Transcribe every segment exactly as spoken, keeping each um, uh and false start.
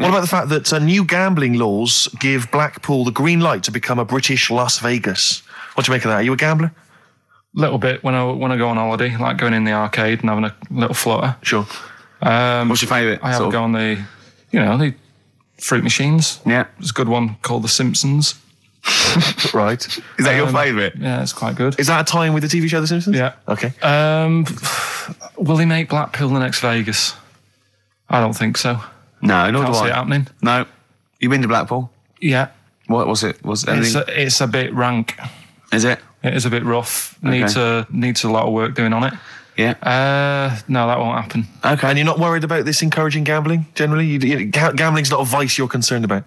What about the fact that uh, new gambling laws give Blackpool the green light to become a British Las Vegas? What do you make of that? Are you a gambler? Little bit when I when I go on holiday, like going in the arcade and having a little flutter. Sure. Um, What's your favourite? I have a go on the, you know, the fruit machines. Yeah. There's a good one called The Simpsons. Right. Is that Um, your favourite? Yeah, it's quite good. Is that a tie-in with the T V show The Simpsons? Yeah. Okay. Um, will he make Blackpool the next Vegas? I don't think so. No, nor Can't do see I. it happening. No. You been to Blackpool? Yeah. What was it? Was it It's anything? a, it's a bit rank. Is it? It is a bit rough. Needs Okay. a needs a lot of work doing on it. Yeah. Uh, no, that won't happen. Okay. And you're not worried about this encouraging gambling, generally? You, you, ga- gambling's not a vice you're concerned about?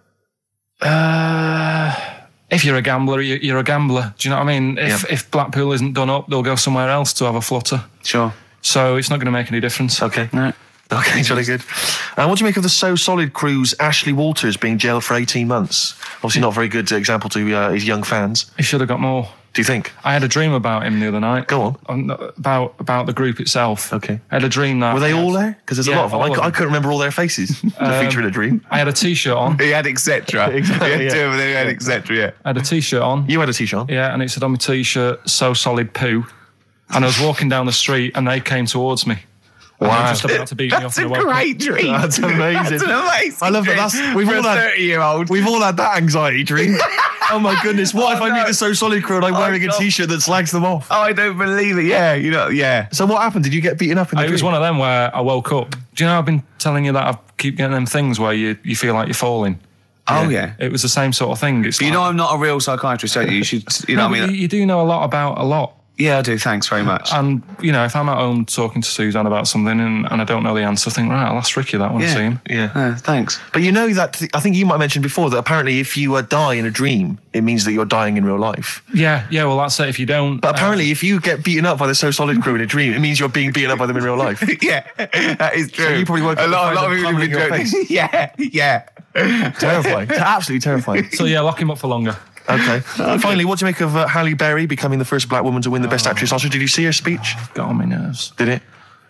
Uh, if you're a gambler, you, you're a gambler. Do you know what I mean? If Yep. if Blackpool isn't done up, they'll go somewhere else to have a flutter. Sure. So it's not going to make any difference. Okay. No. Okay, jolly good. And what do you make of the So Solid crew's Ashley Walters being jailed for eighteen months? Obviously not a very good example to uh, his young fans. He should have got more. Do you think? I had a dream about him the other night. Go on. on about about the group itself. Okay. I had a dream that... Were they all there? Because there's a Yeah, lot of them. I, all c- of I them. couldn't remember all their faces. The feature in a dream. I had a T-shirt on. He had et cetera. Exactly, He had yeah. two, and then he had et cetera, yeah. I had a T-shirt on. You had a T-shirt on? Yeah, and it said on my T-shirt, "So Solid Poo." And I was walking down the street and they came towards me. And they were just about to beat me That's off. a and I woke up. great dream. That's amazing. That's an amazing I love that. dream That's- we've for all a had- thirty-year-old. We've all had that anxiety dream. Oh my goodness, what if I no. meet the So Solid crew and I'm Oh, wearing a God. T-shirt that slags them off? Oh, I don't believe it. Yeah, you know, yeah. So what happened? Did you get beaten up in the It was dream? one of them where I woke up. Do you know I've been telling you that I keep getting them things where you, you feel like you're falling? Oh, yeah. It was the same sort of thing. It's But you like- know I'm not a real psychiatrist, don't you? You should, you know No, what I but mean? you, you do know a lot about a lot. Yeah, I do. Thanks very much. And, you know, if I'm at home talking to Suzanne about something and, and I don't know the answer, I think, right, I'll ask Ricky that when I see him. Yeah. Uh, thanks. But you know that, I think you might have mentioned before that apparently if you uh, die in a dream, it means that you're dying in real life. Yeah, yeah, well, that's it. If you don't... But apparently if you get beaten up by the So Solid crew in a dream, it means you're being beaten up by them in real life. Yeah, that is true. So you probably woke a up lot, a and lot of find people them have been pummeling your joking. Yeah, yeah. Terrifying. Absolutely terrifying. So, yeah, lock him up for longer. Okay. And finally, what do you make of uh, Halle Berry becoming the first black woman to win the Best Actress Oscar? Did you see her speech? Got on my nerves. Did it?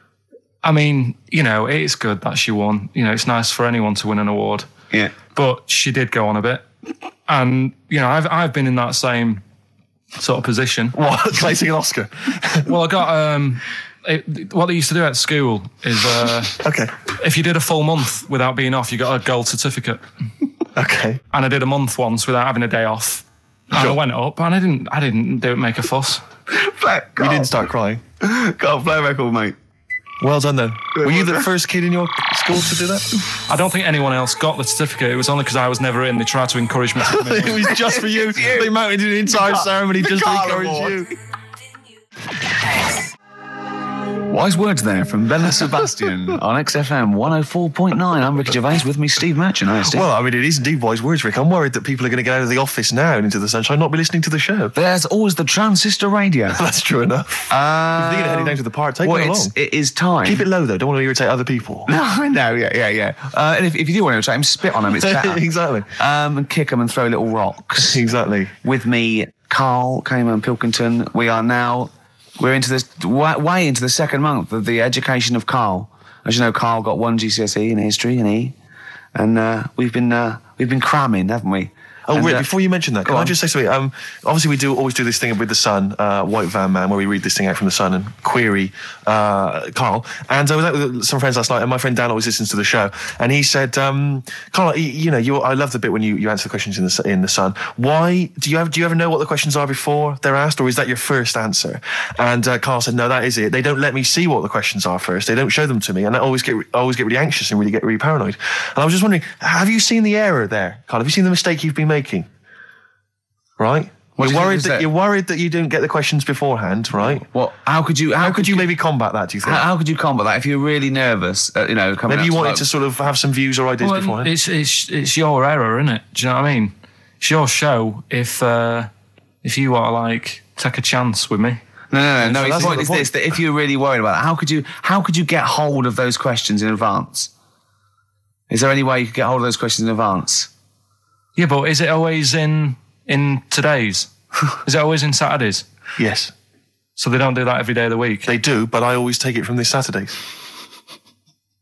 I mean, you know, it's good that she won. You know, it's nice for anyone to win an award. Yeah. But she did go on a bit. And, you know, I've I've been in that same sort of position. What? Placing an Oscar? Well, I got... um, it, what they used to do at school is uh, Okay. if you did a full month without being off, you got a gold certificate. Okay. And I did a month once without having a day off. And Sure. I went up and I didn't I didn't do it make a fuss. Play, You didn't start crying. Got a play record, mate. Well done then. Were you the first kid in your school to do that? I don't think anyone else got the certificate. It was only because I was never in. They tried to encourage me to come in. It was just for you. It's you. They mounted an entire The ceremony the just to Carl encourage Award. you. Wise words there from Bella Sebastian on X F M one oh four point nine. I'm Ricky Gervais, with me Steve Merchant. Hi, Steve. Well, I mean, it is indeed wise words, Rick. I'm worried that people are going to get out of the office now and into the sunshine, not be listening to the show. There's always the transistor radio. That's true enough. Uh, If you're thinking of heading down to the park, take well, it it's, along. it is time. Keep it low, though. Don't want to irritate other people. No, I know, yeah, yeah, yeah. Uh, and if, if you do want to irritate him, spit on him, it's better. Exactly. Um, and kick them and throw little rocks. Exactly. With me, Carl Kamen Pilkington. We are now, we're into this, way, way into the second month of the education of Carl. As you know, Carl got one G C S E in history and E, and uh, we've been uh, we've been cramming, haven't we? Oh, And, Rick, uh, before you mention that, can go I on. just say something? Um, obviously, we do always do this thing with the Sun, uh, White Van Man, where we read this thing out from the Sun and query uh, Carl. And I was out with some friends last night, and my friend Dan always listens to the show, and he said, um, "Carl, you, you know, you, I love the bit when you, you answer the questions in the in the Sun. Why do you have? Do you ever know what the questions are before they're asked, or is that your first answer?" And uh, Carl said, "No, that is it. They don't let me see what the questions are first. They don't show them to me, and I always get I always get really anxious and really get really paranoid." And I was just wondering, have you seen the error there, Carl? Have you seen the mistake you've been making? Right? What do You're you think worried is that, that? you're worried that you didn't get the questions beforehand, right? What? How could you? How, How could you maybe combat that, do you think? How, how could you combat that if you're really nervous? Uh, you know, coming Maybe up you wanted like- to sort of have some views or ideas Well, beforehand. it's, it's, it's your error, isn't it? Do you know what I mean? It's your show if, uh, if you want to, like, take a chance with me. No, no, no. no So his that's point not is the point. this: that if you're really worried about it, how could you? How could you get hold of those questions in advance? Is there any way you could get hold of those questions in advance? Yeah, but is it always in in today's? Is it always in Saturdays? Yes, So they don't do that every day of the week? they do, but I always take it from this Saturdays.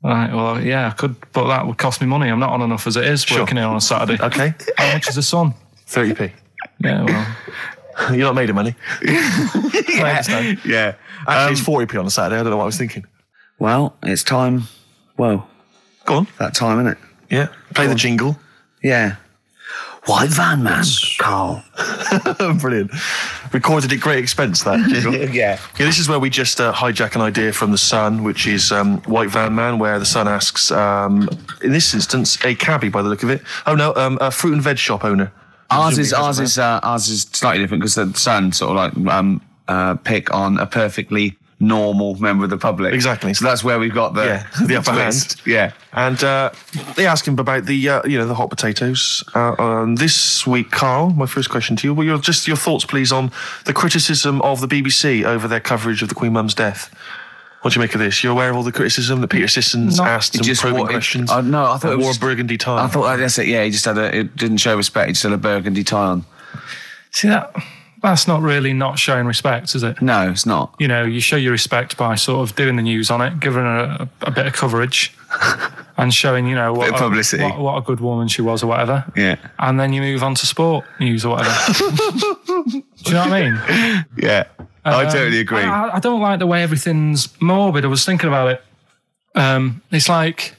Right, well, yeah, I could, but that would cost me money. I'm not on enough as it is Sure. working here on a Saturday. Okay. How much is the sun? thirty p. Yeah, well, You're not made of money. I understand. Yeah. Actually, Um, it's forty p on a Saturday. I don't know what I was thinking. well, it's time. Well, Go on. that time, isn't it? Yeah. Play the jingle. Yeah. White Van Man, Carl. Brilliant. Recorded at great expense, that jingle. Yeah. Yeah, this is where we just uh, hijack an idea from The Sun, which is um, White Van Man, where The Sun asks, um, in this instance, a cabbie by the look of it. Oh, no, um, a fruit and veg shop owner. Ours is Presumably ours doesn't is uh, ours is slightly different because the Sun sort of like um, uh, pick on a perfectly normal member of the public. Exactly. So that's where we've got the Yeah, the upper twist. hand. Yeah. And uh, they ask him about the, uh, you know, the hot potatoes. Uh, um, this week, Carl, my first question to you, well, your, just your thoughts, please, on the criticism of the B B C over their coverage of the Queen Mum's death. What do you make of this? You're aware of all the criticism that Peter Sissons Not- asked It some just probing wa- it- questions? uh, no, I thought Or it was wore just- a burgundy tie. I thought uh, that's it. Yeah, he just had a. It didn't show respect. He just had a burgundy tie on. see that that's not really not showing respect, is it? No, it's not. You know, you show your respect by sort of doing the news on it, giving her a, a bit of coverage, and showing you know what, Bit of a, publicity. what, what a good woman she was or whatever. Yeah. And then you move on to sport news or whatever. Do you know what I mean? Yeah. I Um, totally agree. I, I don't like the way everything's morbid. I was thinking about it. Um, it's like,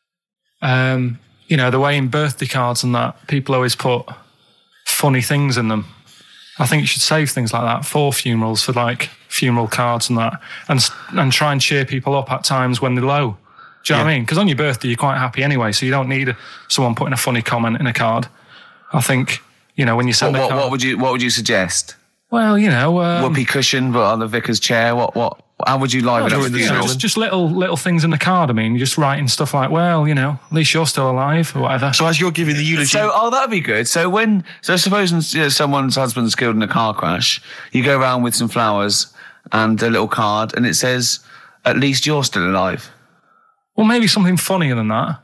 um, you know, the way in birthday cards and that, people always put funny things in them. I think you should save things like that for funerals, for like funeral cards and that, and and try and cheer people up at times when they're low. Do you know what I mean? Because on your birthday, you're quite happy anyway, so you don't need a, someone putting a funny comment in a card. I think, you know, when you what, send a what, card... what would you What would you suggest? Well, you know... Um, Whoopee cushion, but on the vicar's chair. What What? How would you liven up during the the you know, funeral? just, just little little things in the card. I mean, you're just writing stuff like, well, you know, at least you're still alive or whatever. So as you're giving the eulogy... So, oh, that'd be good. So when, so suppose you know, someone's husband's killed in a car crash, you go around with some flowers and a little card, and it says, "At least you're still alive." Well, maybe something funnier than that.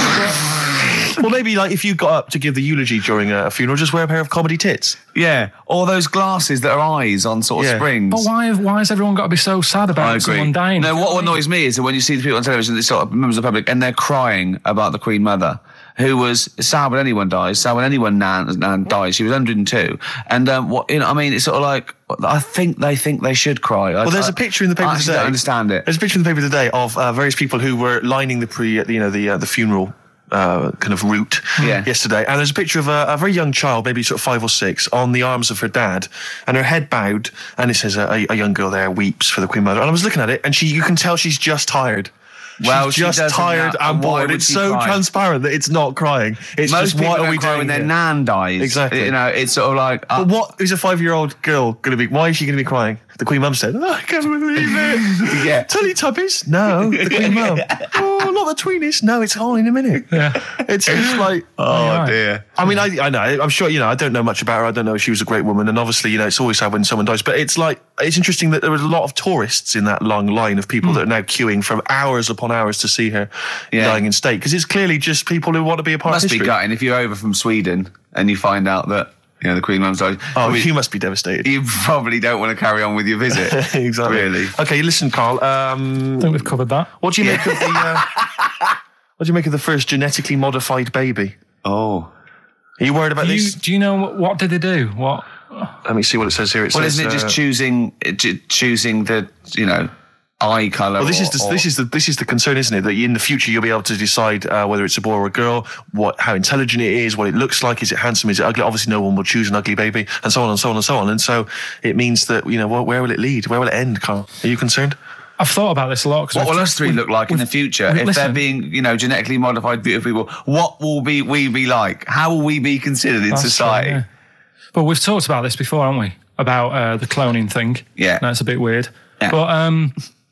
Well, maybe like if you got up to give the eulogy during a funeral, just wear a pair of comedy tits. Yeah, or those glasses that are eyes on sort of Yeah. springs. But why? Why has everyone got to be so sad I about agree. someone dying? No, what annoys me is that when you see the people on television, they sort of members of the public, and they're crying about the Queen Mother, who was sad when anyone dies, sad when anyone nan, nan dies. She was one hundred and two, and um, what you know, I mean, it's sort of like I think they think they should cry. Well, there's a picture in the paper I actually today. don't understand it. There's a picture in the paper today of uh, various people who were lining the pre, you know, the uh, the funeral uh, kind of route Yeah. yesterday, and there's a picture of a, a very young child, maybe sort of five or six, on the arms of her dad, and her head bowed, and it says a, a young girl there weeps for the Queen Mother. And I was looking at it, and she, you can tell she's just tired. Well, she's she just doesn't tired know, and and why bored. would It's she so cry? transparent that it's not crying. It's Most just people what are don't we cry doing when their here? nan dies. Exactly. You know, it's sort of like. Uh, But what is a five-year-old girl going to be? Why is she going to be crying? The Queen Mum said, oh, I can't believe it. Yeah. Teletubbies? No. The Queen Mum. Oh, not the Tweenies. No, it's all in a minute. Yeah. It's just like, oh right. dear. I mean, I, I know, I'm sure, you know, I don't know much about her. I don't know if she was a great woman. And obviously, you know, it's always sad when someone dies. But it's like, it's interesting that there was a lot of tourists in that long line of people that are now queuing for hours upon hours to see her Yeah. dying in state. Because it's clearly just people who want to be a part Must of be history. gutting if you're over from Sweden and you find out that you know the Queen Mum's died. Oh, I mean, you must be devastated. you probably don't want to carry on with your visit. Exactly. Really. Okay, listen, Carl. Um, I think we've covered that. What do you make of the? Uh, what do you make of the first genetically modified baby? Oh. Are you worried about Do you, this? do you know what, what did they do? What? Let me see what it says here. It Well, says, isn't it just uh, choosing it- ch- choosing the you know eye colour? Well, this or, is the, or- this is the this is the concern, isn't it? That in the future you'll be able to decide uh, whether it's a boy or a girl, what how intelligent it is, what it looks like, is it handsome, is it ugly? Obviously, no one will choose an ugly baby, and so on and so on and so on. And so it means that you know where, where will it lead? Where will it end, Carl? Are you concerned? I've thought about this a lot. 'cause What we've- will us three we've- look like in the future we've- if listen. they're being, you know, genetically modified beautiful people? What will be we be like? How will we be considered in That's society? true, yeah. But we've talked about this before, haven't we? About uh, the cloning thing. Yeah. That's a bit weird. Yeah. But um,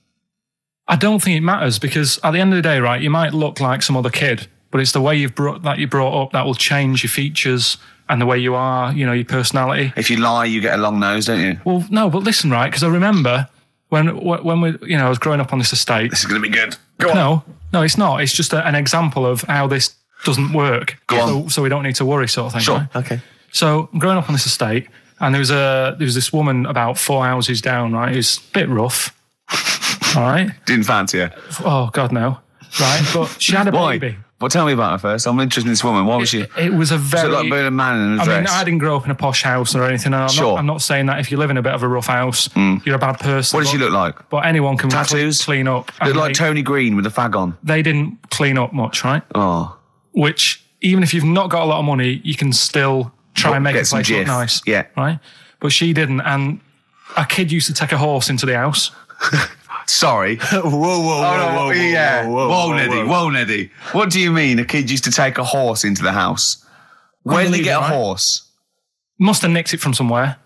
I don't think it matters because at the end of the day, right, you might look like some other kid, but it's the way you've brought that you brought up that will change your features and the way you are, you know, your personality. If you lie, you get a long nose, don't you? Well, no, but listen, right, because I remember when when we, you know, I was growing up on this estate. This is going to be good. Go on. No, no, it's not. It's just a, an example of how this doesn't work. Go on. So, so we don't need to worry, sort of thing. Sure. right? Okay. So I'm growing up on this estate, and there was a there was this woman about four houses down, right? It was a bit rough. All right. Didn't fancy her. Oh God, no. right? But she had a Why? baby. Well, tell me about her first. I'm interested in this woman. Why was she? It, it was a very... Was it like being a man in a I dress? mean, I didn't grow up in a posh house or anything. And I'm, Sure. not, I'm not saying that if you live in a bit of a rough house, you're a bad person. What does she but- look like? But anyone can Tattoos? clean up. Look And like they, Tony Green with a fag on. they didn't clean up much, right? Oh. Which, even if you've not got a lot of money, you can still try Well, and make get the some place look jiff. nice. Yeah. Right? But she didn't. And a kid used to take a horse into the house. Sorry. whoa, whoa, whoa, Oh, no, yeah. whoa, whoa, Whoa, whoa, Neddy, whoa. whoa, Neddy. What do you mean a kid used to take a horse into the house? Where did he get a Unbelievable, right? horse? Must have nicked it from somewhere.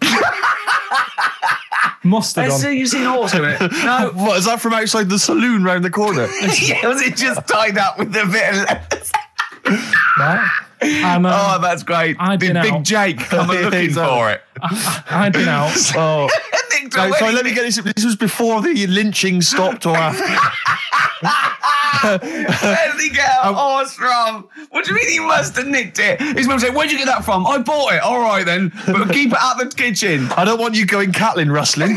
Must have done. you seen a horse in it? No. What, is that from outside the saloon round the corner? Yeah, was it just tied up with a bit of leather? Right? And, um, Oh, that's great. I'd Did been Big out. Jake come and looking Exactly. for it? I'd been out. Oh. Nicked No, away. sorry, let me get this. This was before the lynching stopped or after. Where did he get a horse from? What do you mean he must have nicked it? His mum said, where'd you get that from? I bought it. All right then. But keep it out of the kitchen. I don't want you going Catlin rustling.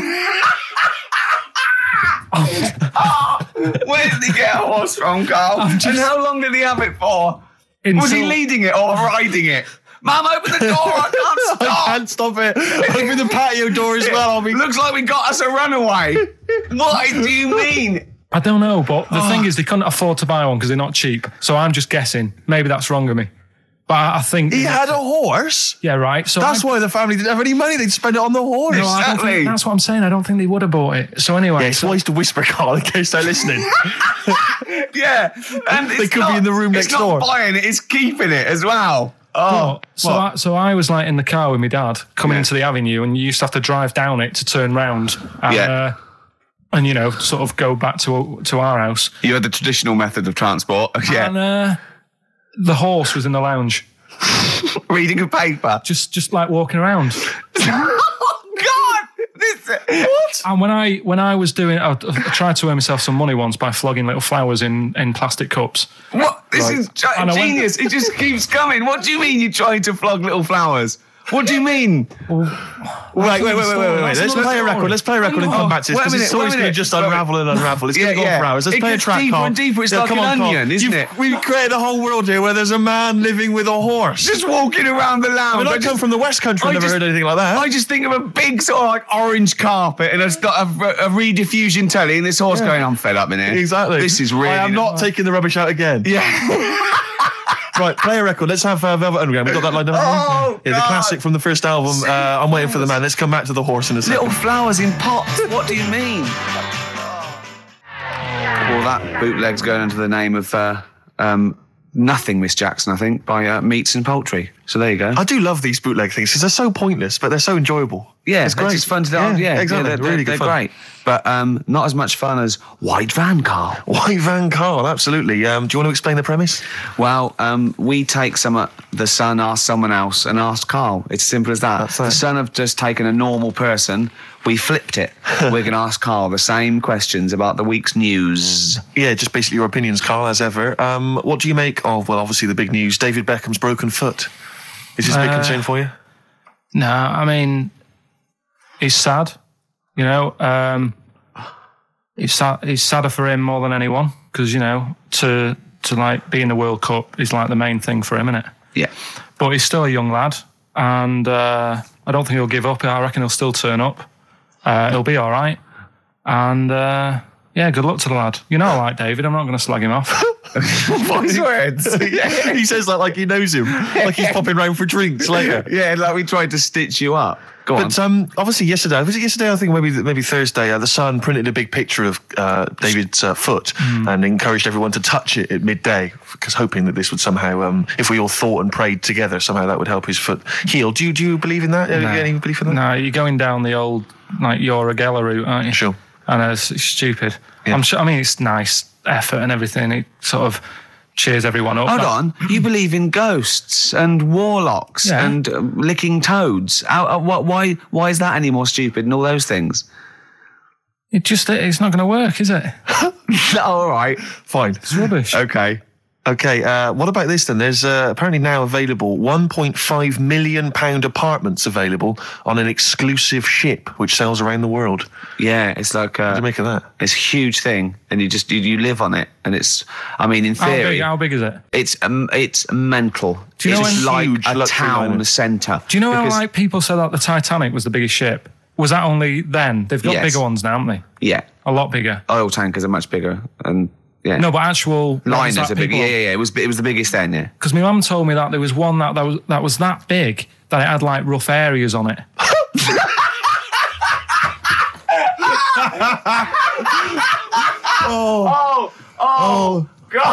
Where did he get a horse from, Carl? just- And how long did he have it for? Until, Was he leading it or riding it? Mum, open the door. I can't I stop. can't stop it. Open the patio door as well. I'll be. Looks like we got us a runaway. What do you mean? I don't know, but the Oh. thing is, they couldn't afford to buy one because they're not cheap. So I'm just guessing. Maybe that's wrong of me. But I, I think... He had a horse. Yeah, right. So That's I, why the family didn't have any money. They'd spend it on the horse. no, I don't Exactly. think, that's what I'm saying. I don't think they would have bought it. So anyway... Yeah, it's so- wise to whisper, Carl, in case they're listening. Yeah. And They it's could be not- in the room it's next not door. buying it, it's keeping it as well. Oh. But- so, what? I, so I was like in the car with my dad coming Yeah. into the avenue, and you used to have to drive down it to turn round. And, Yeah. uh, and you know, sort of go back to to our house. You had the traditional method of transport. Yeah. And uh, the horse was in the lounge, Reading a paper. just just like walking around. Oh, God. This, what? And when I when I was doing, I, I tried to earn myself some money once by flogging little flowers in, in plastic cups. What? This Right. is gi- And I went- genius. It just keeps coming. What do you mean you're trying to flog little flowers? What do you mean? Wait, wait, wait, wait, wait, wait. That's Let's another play a story. record. Let's play a record and Oh, come back to this wait a because minute, the story's wait a going to minute. just Wait a unravel and unravel. It's going to Yeah, go yeah. on for hours. Let's It play a gets track, deeper Carl. and deeper. It's Yeah, like come an on, Carl. onion, isn't You've- it? We've created a whole world here where there's a man living with a horse. Just walking around the lounge. I mean, I I come just- from the West Country. I I've never just- heard anything like that. I just think of a big sort of like orange carpet and it's got a, a rediffusion telly and this horse going, I'm fed up in here. Exactly. This is really... I am not taking the rubbish out again. Yeah. Right, play a record. Let's have uh, Velvet Underground. We got that lined up. Oh, yeah, the God. classic from the first album. Uh, I'm waiting for the man. Let's come back to the horse in a second. Little flowers in pots. What do you mean? Well, that bootleg's going under the name of uh, um, Nothing, Miss Jackson, I think, by uh, Meats and Poultry. So there you go. I do love these bootleg things because they're so pointless, but they're so enjoyable. Yeah, it's they're great. just fun to do. Yeah, yeah, exactly. they're, really they're, good they're fun. great. But um, not as much fun as White Van, Carl. White Van Carl, absolutely. Um, do you want to explain the premise? Well, um, we take some, uh, the Sun asks someone else and asks Carl. It's simple as that. That's The it. Sun have just taken a normal person. We flipped it. We're going to ask Carl the same questions about the week's news. Yeah, just basically your opinions, Carl, as ever. Um, what do you make of, well, obviously the big news, David Beckham's broken foot? Is this a big Uh, concern for you? No, I mean, he's sad. You know, um, he's sad. He's sadder for him more than anyone because you know to to like be in the World Cup is like the main thing for him, isn't it? Yeah. But he's still a young lad, and uh, I don't think he'll give up. I reckon he'll still turn up. Uh, he'll be all right, and uh, yeah, good luck to the lad. You know, I like David. I'm not going to slag him off. Wise words. yeah. He says that like he knows him, like he's popping round for drinks later. yeah, like we tried to stitch you up. Go on. But um, obviously yesterday, was it yesterday? I think maybe maybe Thursday. Uh, the Sun printed a big picture of uh, David's uh, foot and encouraged everyone to touch it at midday, because hoping that this would somehow, um, if we all thought and prayed together, somehow that would help his foot heal. Do you do you believe in that? No. Any belief in that? No, you're going down the old like Yora Geller route, aren't you? Sure. And it's, it's stupid. Yeah. I'm sure. I mean, it's nice effort and everything. It sort of cheers everyone up. Hold That- on. You believe in ghosts and warlocks Yeah. and uh, licking toads. How, uh, what, why, why is that any more stupid than all those things? It just it's not going to work, is it? All right. Fine. It's rubbish. Okay. Okay, uh, what about this then? There's uh, apparently now available one point five million pound apartments available on an exclusive ship which sails around the world. Yeah, it's like uh, What do you make of that? it's a huge thing, and you just you, you live on it, and it's. I mean, in How theory, big, how big is it? it's um, it's mental. Do you know it's when- like Huge a luxury town liner. centre. Do you know how Because- like people said that the Titanic was the biggest ship? Was that only then? They've got Yes. bigger ones now, haven't they? Yeah, A lot bigger. oil tankers are much bigger, and yeah, No, but actual liners are bigger. Yeah, yeah, yeah. It was it was the biggest then. Yeah. Because my mum told me that there was one that, that was that was that big that it had like rough areas on it. Oh, oh,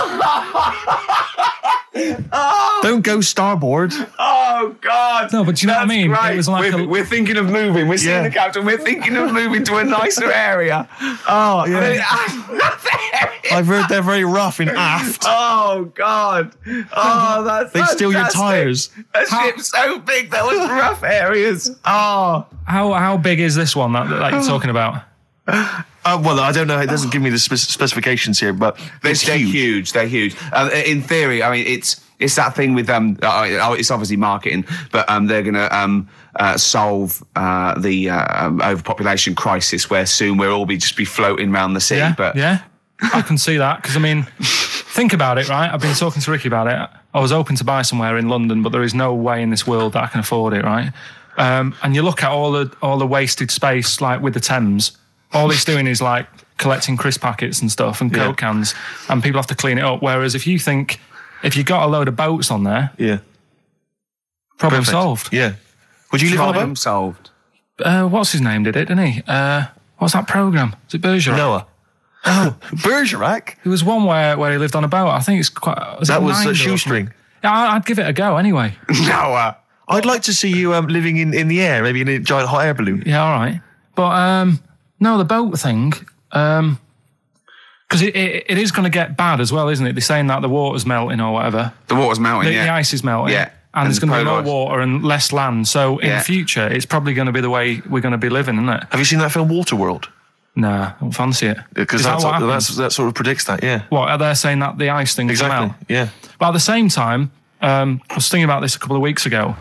Don't go starboard. oh, God! No, but do you know what I That's mean? It great. was like we're, a- we're thinking of moving. We're seeing Yeah. the captain. We're thinking of moving to a nicer area. Oh, yeah. I've heard they're very rough in aft. Oh God! Oh, that's They steal your fantastic. tyres. A ship so big that was rough areas. Oh, How how big is this one that, that you're talking about? Uh, well, I don't know. It doesn't give me the spe- specifications here, but they're, it's they're huge. huge. They're huge. Uh, in theory, I mean, it's it's that thing with um, uh, it's obviously marketing, but um, they're gonna um uh, solve uh the uh, um, overpopulation crisis where soon we'll all be just be floating around the sea. Yeah, But yeah, I can see that because I mean, think about it, right? I've been talking to Ricky about it. I was hoping to buy somewhere in London, but there is no way in this world that I can afford it, right? Um, and you look at all the all the wasted space, like with the Thames. All it's doing is like collecting crisp packets and stuff and Coke Yeah. cans, and people have to clean it up. Whereas if you think, if you got a load of boats on there, Yeah. problem Perfect. solved. Yeah. Would you live on a problem boat? solved. Uh, what's his name did it, didn't he? Uh, what's that program? Is it Bergerac? Noah. Oh, Bergerac? There was one where, where he lived on a boat. I think it's quite. Was That it was Nine a or something? shoestring. Yeah, I- I'd give it a go anyway. Noah. I'd like to see you um, living in, in the air, maybe in a giant hot air balloon. Yeah, all right. But um, no, the boat thing, because it, it, it is going to get bad as well, isn't it? They're saying that the water's melting or whatever. The water's melting. The, yeah. the ice is melting. Yeah. And, there's going to be more polar ice. water and less land. So in Yeah. the future, it's probably going to be the way we're going to be living, isn't it? Have you seen that film Waterworld? Nah, I don't fancy it. Because Is that that's, what happens? that's, that sort of predicts that, yeah. What, are they saying that the ice thing's Exactly, melt? yeah. But at the same time, um, I was thinking about this a couple of weeks ago.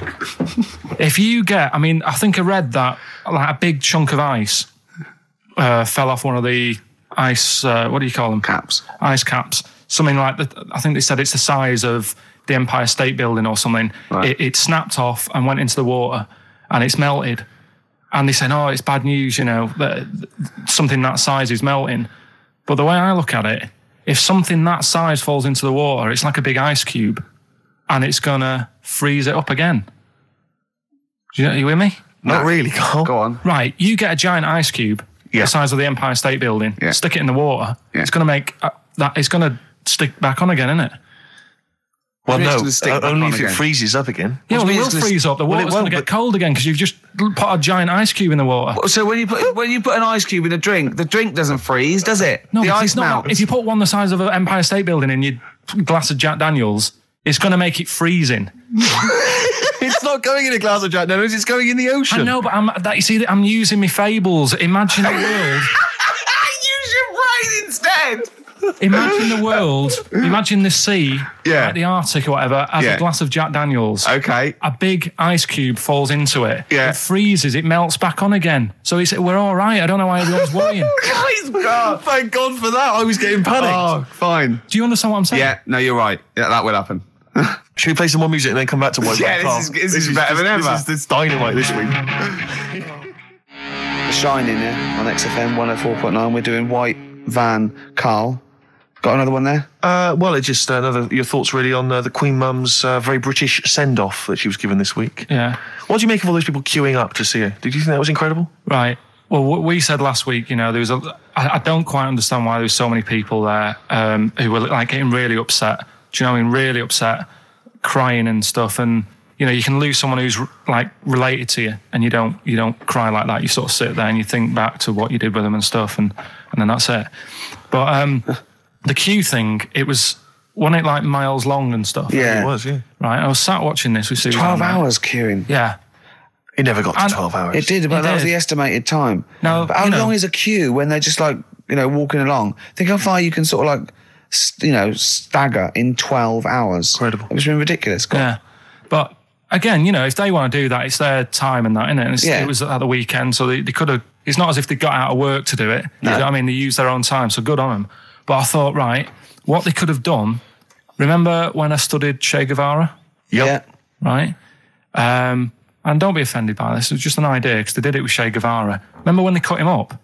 If you get, I mean, I think I read that like a big chunk of ice uh, fell off one of the ice, uh, what do you call them? Caps. Ice caps. Something like that. I think they said it's the size of the Empire State Building or something. Right. It, it snapped off and went into the water and it's melted. And they said, oh, it's bad news, you know, that something that size is melting. But the way I look at it, if something that size falls into the water, it's like a big ice cube and it's going to freeze it up again. Do you, are you with me? Not No. really, Carl. Go on. Right, you get a giant ice cube Yeah. the size of the Empire State Building, Yeah. stick it in the water, Yeah. it's going to make uh, that, it's going to stick back on again, isn't it? Well, It's no, gonna stick uh, back only on if it again. freezes up again. Yeah, What well, do it you mean will it's gonna- freeze up. The well, it water's going to won't, get but- cold again because you've just put a giant ice cube in the water. So when you put when you put an ice cube in a drink, the drink doesn't freeze, does it? No, the because ice it's not. melts. If you put one the size of an Empire State Building in your glass of Jack Daniels, it's going to make it freezing. It's not going in a glass of Jack Daniels, it's going in the ocean. I know, but I'm, that, you see, I'm using my fables. Imagine the world. Use your brain instead. Imagine the world. Imagine the sea, Yeah. like the Arctic or whatever, as Yeah. a glass of Jack Daniels. Okay. A big ice cube falls into it. Yeah. It freezes. It melts back on again. So it's, we're all right. I don't know why everyone's worrying. Guys, God. Thank God for that. I was getting panicked. Oh, fine. Do you understand what I'm saying? Yeah, no, you're right. Yeah, that will happen. Should we play some more music and then come back to White Yeah, Man this Carl? is- this is better than this ever. Is, this is dynamite this week. The Shining, yeah, on X F M one oh four point nine. We're doing White Van Carl. Got another one there? Uh, well, it's just another. Your thoughts really on uh, the Queen Mum's uh, very British send off that she was given this week. Yeah. What do you make of all those people queuing up to see her? Did you think that was incredible? Right. Well, what we said last week, you know, there was a. I, I don't quite understand why there was so many people there um, who were like getting really upset. Do you know what I mean? Really upset, crying and stuff. And you know, you can lose someone who's like related to you, and you don't you don't cry like that. You sort of sit there and you think back to what you did with them and stuff, and and then that's it. But um, the queue thing, it was wasn't it like miles long and stuff? Yeah. It was, yeah. Right. I was sat watching this with Susan. twelve hours queuing. Yeah. It never got to And- twelve hours. It did, but It that was did. the estimated time. No, but how you know- long is a queue when they're just like, you know, walking along? Think how far you can sort of like st- you know, stagger in twelve hours. Incredible. It's been ridiculous. God. Yeah. But again, you know, if they want to do that, it's their time and that, isn't it? And it's, Yeah. it was at the weekend, so they, they could have, it's not as if they got out of work to do it. No. You know what I mean? They used their own time, so good on them. But I thought, right, what they could have done, remember when I studied Che Guevara? Yep. Yeah. Right? Um, and don't be offended by this, it was just an idea, because they did it with Che Guevara. Remember when they cut him up?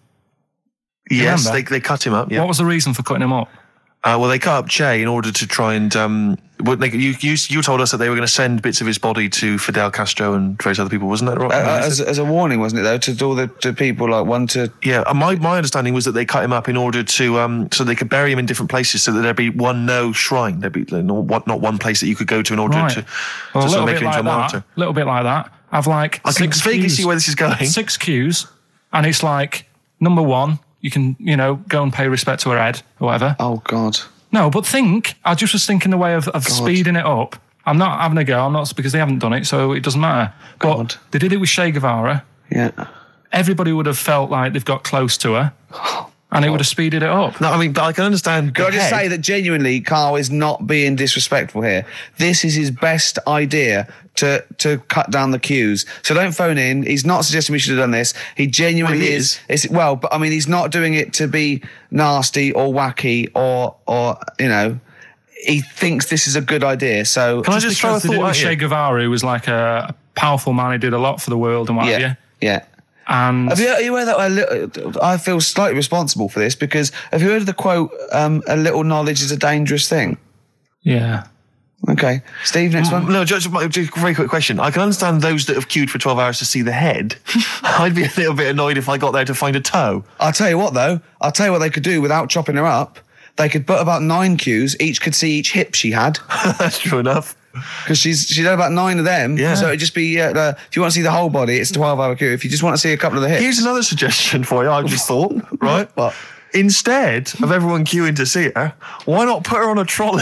Yes, remember? they, they cut him up. Yeah. What was the reason for cutting him up? Uh, well, they cut up Che in order to try and. Um, what they, you, you you told us that they were going to send bits of his body to Fidel Castro and various other people, wasn't that right? Uh, as, as a warning, wasn't it, though, to all the to people, like, one to... Yeah, uh, my, my understanding was that they cut him up in order to um so they could bury him in different places, so that there'd be one no shrine, there'd be not one, not one place that you could go to in order Right. to, Well, to a sort little of make bit him into like a martyr. that. A little bit like that. I've like I can six vaguely cues, see where this is going. six cues, and it's like number one, you can you know go and pay respect to her head or whatever. Oh, God. No, but think. I just was thinking the way of, of speeding it up. I'm not having a go. I'm not because they haven't done it, so it doesn't matter. But God. they did it with Che Guevara. Yeah. Everybody would have felt like they've got close to her, and it would have speeded it up. No, I mean, but I can understand. Can I just the head. say that genuinely, Carl is not being disrespectful here. This is his best idea to to cut down the queues. So don't phone in. He's not suggesting we should have done this. He genuinely Well, he is. It's, well, but I mean, he's not doing it to be nasty or wacky or or you know. He thinks this is a good idea. So Can I just throw a Because they did it thought with at Che you? Guevara, who was like a, a powerful man. He did a lot for the world and what have yeah, you. yeah. And Have you, are you aware that I, li- I feel slightly responsible for this because have you heard of the quote, um, a little knowledge is a dangerous thing? yeah. Okay. Steve, next one. No, just, just a very quick question. I can understand those that have queued for twelve hours to see the head. I'd be a little bit annoyed if I got there to find a toe. I'll tell you what, though. I'll tell you what they could do without chopping her up. They could put about nine queues. Each could see each hip she had That's true enough. because she's she's had about nine of them. Yeah. So it'd just be uh, uh, if you want to see the whole body, it's a twelve-hour queue. If you just want to see a couple of the hips, Here's another suggestion for you. I just thought, right? What? Instead of everyone queuing to see her, why not put her on a trolley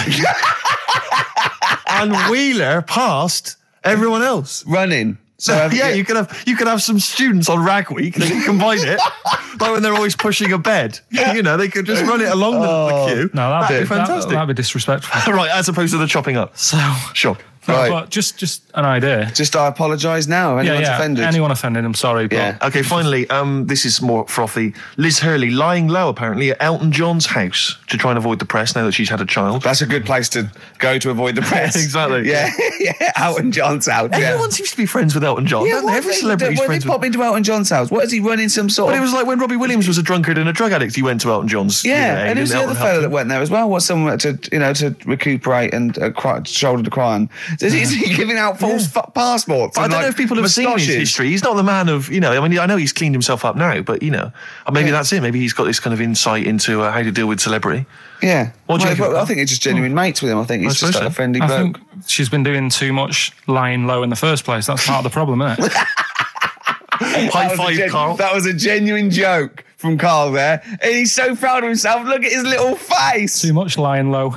and wheel her past everyone else? running. So have- yeah, you could have you could have some students on Rag Week. They could combine it, like when they're always pushing a bed. You know, they could just run it along the, the queue. No, that'd, that'd be that, fantastic. that'd be disrespectful. Right, as opposed to the chopping up. So, Sure. no, Right. but just just an idea. Just I apologise now. If Yeah, anyone's yeah. offended. Anyone offended? I'm sorry. But Yeah. Okay, finally, um, this is more frothy. Liz Hurley lying low, apparently, at Elton John's house to try and avoid the press now that she's had a child. That's a good place to go to avoid the press. Exactly. Yeah, yeah. Elton John's house. Yeah. Everyone seems to be friends with Elton John. Yeah, don't what they? Every they- celebrity's when friends they with pop into Elton John's house, what is he running some sort But of... it was like when Robbie Williams was a drunkard and a drug addict, he went to Elton John's. Yeah, you know, and who's the Elton other helped fellow him. that went there as well? What's someone to, you know, to recuperate and uh, cry, shoulder to cry on? Is he, is he giving out false fa- passports? But I and, don't know like, if people have seen his moustaches? history. He's not the man of, you know, I mean, I know he's cleaned himself up now, but, you know, maybe Yeah. that's it. Maybe he's got this kind of insight into uh, how to deal with celebrity. Yeah. What do you Well, think but about I that? think it's just genuine mates with him. I think he's I just suppose like a so. friendly I bloke. think she's been doing too much lying low in the first place. That's part of the problem, isn't it? High That was a five, gen- Carl. That was a genuine joke from Carl there. And he's so proud of himself. Look at his little face. Too much lying low.